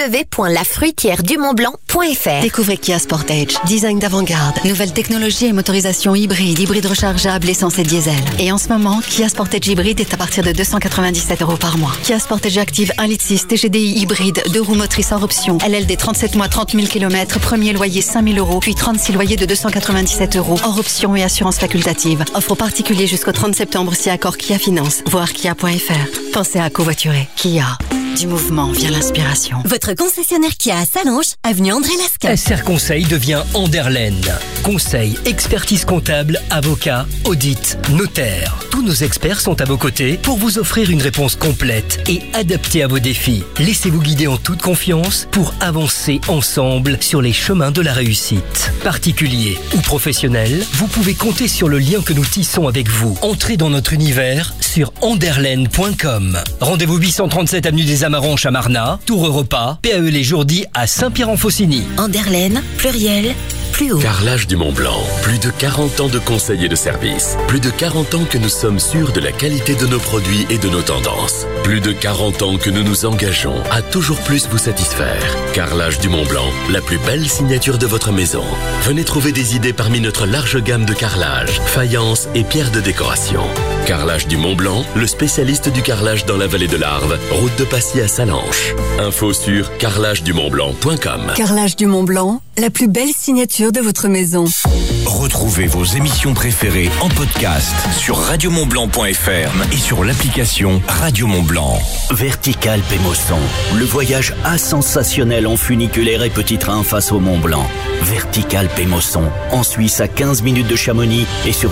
www.lafruitièredumontblanc.fr. Découvrez Kia Sportage, design d'avant-garde, nouvelle technologie et motorisation hybride rechargeable essence et diesel. Et en ce moment, Kia Sportage hybride est à partir de 297 € par mois. Kia Sportage Active 1,6 litre TGDI hybride, 2 roues motrices hors option. LLD 37 mois, 30 000 km, premier loyer 5 000 €, puis 36 loyers de 297 €, hors option et assurance facultative. Offre particulier jusqu'au 30 septembre si accord Kia Finance. Voir kia.fr. Pensez à covoiturer. Kia. Du mouvement vient l'inspiration. Votre concessionnaire Kia à Salanches, avenue André Lasca. SR Conseil devient Anderlen. Conseil, expertise comptable, avocat, audit, notaire. Tous nos experts sont à vos côtés pour vous offrir une réponse complète et adaptée à vos défis. Laissez-vous guider en toute confiance pour avancer ensemble sur les chemins de la réussite. Particulier ou professionnel, vous pouvez compter sur le lien que nous tissons avec vous. Entrez dans notre univers sur anderlen.com. Rendez-vous 837 avenue des Amaranches à Marnat, Tour Europa, PAE les Jourdis à Saint-Pierre-en-Faucigny. Anderlen, pluriel, plus haut. Carrelage du Mont Blanc. Plus de 40 ans de conseils et de services. Plus de 40 ans que nous sommes sûrs de la qualité de nos produits et de nos tendances. Plus de 40 ans que nous nous engageons à toujours plus vous satisfaire. Carrelage du Mont Blanc, la plus belle signature de votre maison. Venez trouver des idées parmi notre large gamme de carrelage, faïence et pierres de décoration. Carrelage du Mont Blanc, le spécialiste du carrelage dans la vallée de l'Arve, route de Passy à Salanches. Info sur carrelagedumontblanc.com. Carrelage du Mont Blanc, la plus belle signature de votre maison. Retrouvez vos émissions préférées en podcast sur radiomontblanc.fr et sur l'application Radio Mont Blanc. Vertical Pémosson, le voyage asensationnel en funiculaire et petit train face au Mont Blanc. Vertical Pémosson, en Suisse à 15 minutes de Chamonix et sur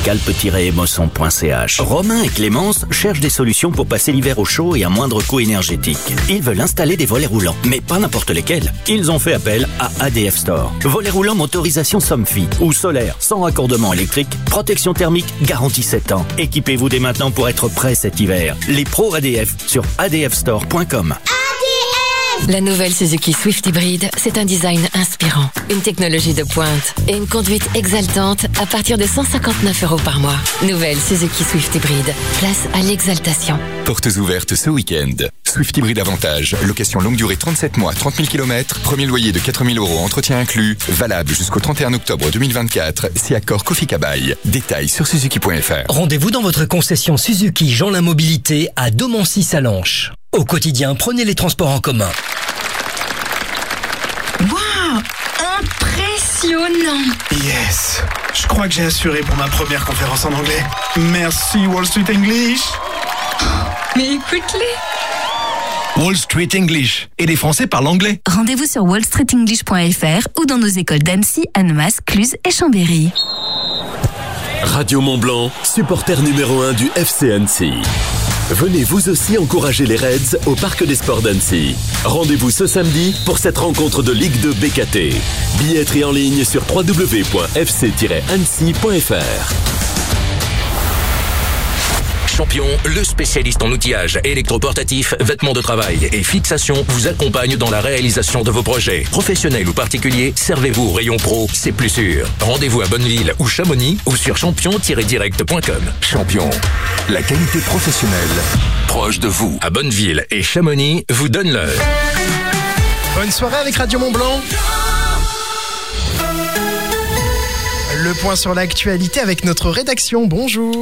vertical-émosson.ch. Romain et Clémence cherchent des solutions pour passer l'hiver au chaud et à moindre coût énergétique. Ils veulent installer des volets roulants, mais pas n'importe lesquels. Ils ont fait appel à ADF Store. Volets roulants motorisation Somfy ou solaire, sans raccordement électrique, protection thermique, garantie 7 ans. Équipez-vous dès maintenant pour être prêt cet hiver. Les pros ADF sur adfstore.com. La nouvelle Suzuki Swift Hybrid, c'est un design inspirant, une technologie de pointe et une conduite exaltante à partir de 159 € par mois. Nouvelle Suzuki Swift Hybrid, place à l'exaltation. Portes ouvertes ce week-end. Swift Hybrid Avantage, location longue durée 37 mois, 30 000 km, premier loyer de 4 000 €, entretien inclus, valable jusqu'au 31 octobre 2024, si accord Kofi Kabaï. Détails sur suzuki.fr. Rendez-vous dans votre concession Suzuki Jeanlin Mobilité à Domancy-Salanches. Au quotidien, prenez les transports en commun. Waouh, impressionnant. Yes, je crois que j'ai assuré pour ma première conférence en anglais. Merci Wall Street English. Mais écoute-les. Wall Street English. Et les Français parlent anglais. Rendez-vous sur wallstreetenglish.fr ou dans nos écoles d'Annecy, Annemasse, Cluse et Chambéry. Radio Mont Blanc, supporter numéro 1 du FC Annecy. Venez vous aussi encourager les Reds au Parc des Sports d'Annecy. Rendez-vous ce samedi pour cette rencontre de Ligue 2 BKT. Billetterie en ligne sur www.fc-annecy.fr. Champion, le spécialiste en outillage électroportatif, vêtements de travail et fixation, vous accompagne dans la réalisation de vos projets. Professionnels ou particuliers, servez-vous au rayon pro, c'est plus sûr. Rendez-vous à Bonneville ou Chamonix ou sur champion-direct.com. Champion, la qualité professionnelle proche de vous. À Bonneville et Chamonix, vous donne l'heure. Bonne soirée avec Radio Mont-Blanc. Le point sur l'actualité avec notre rédaction. Bonjour.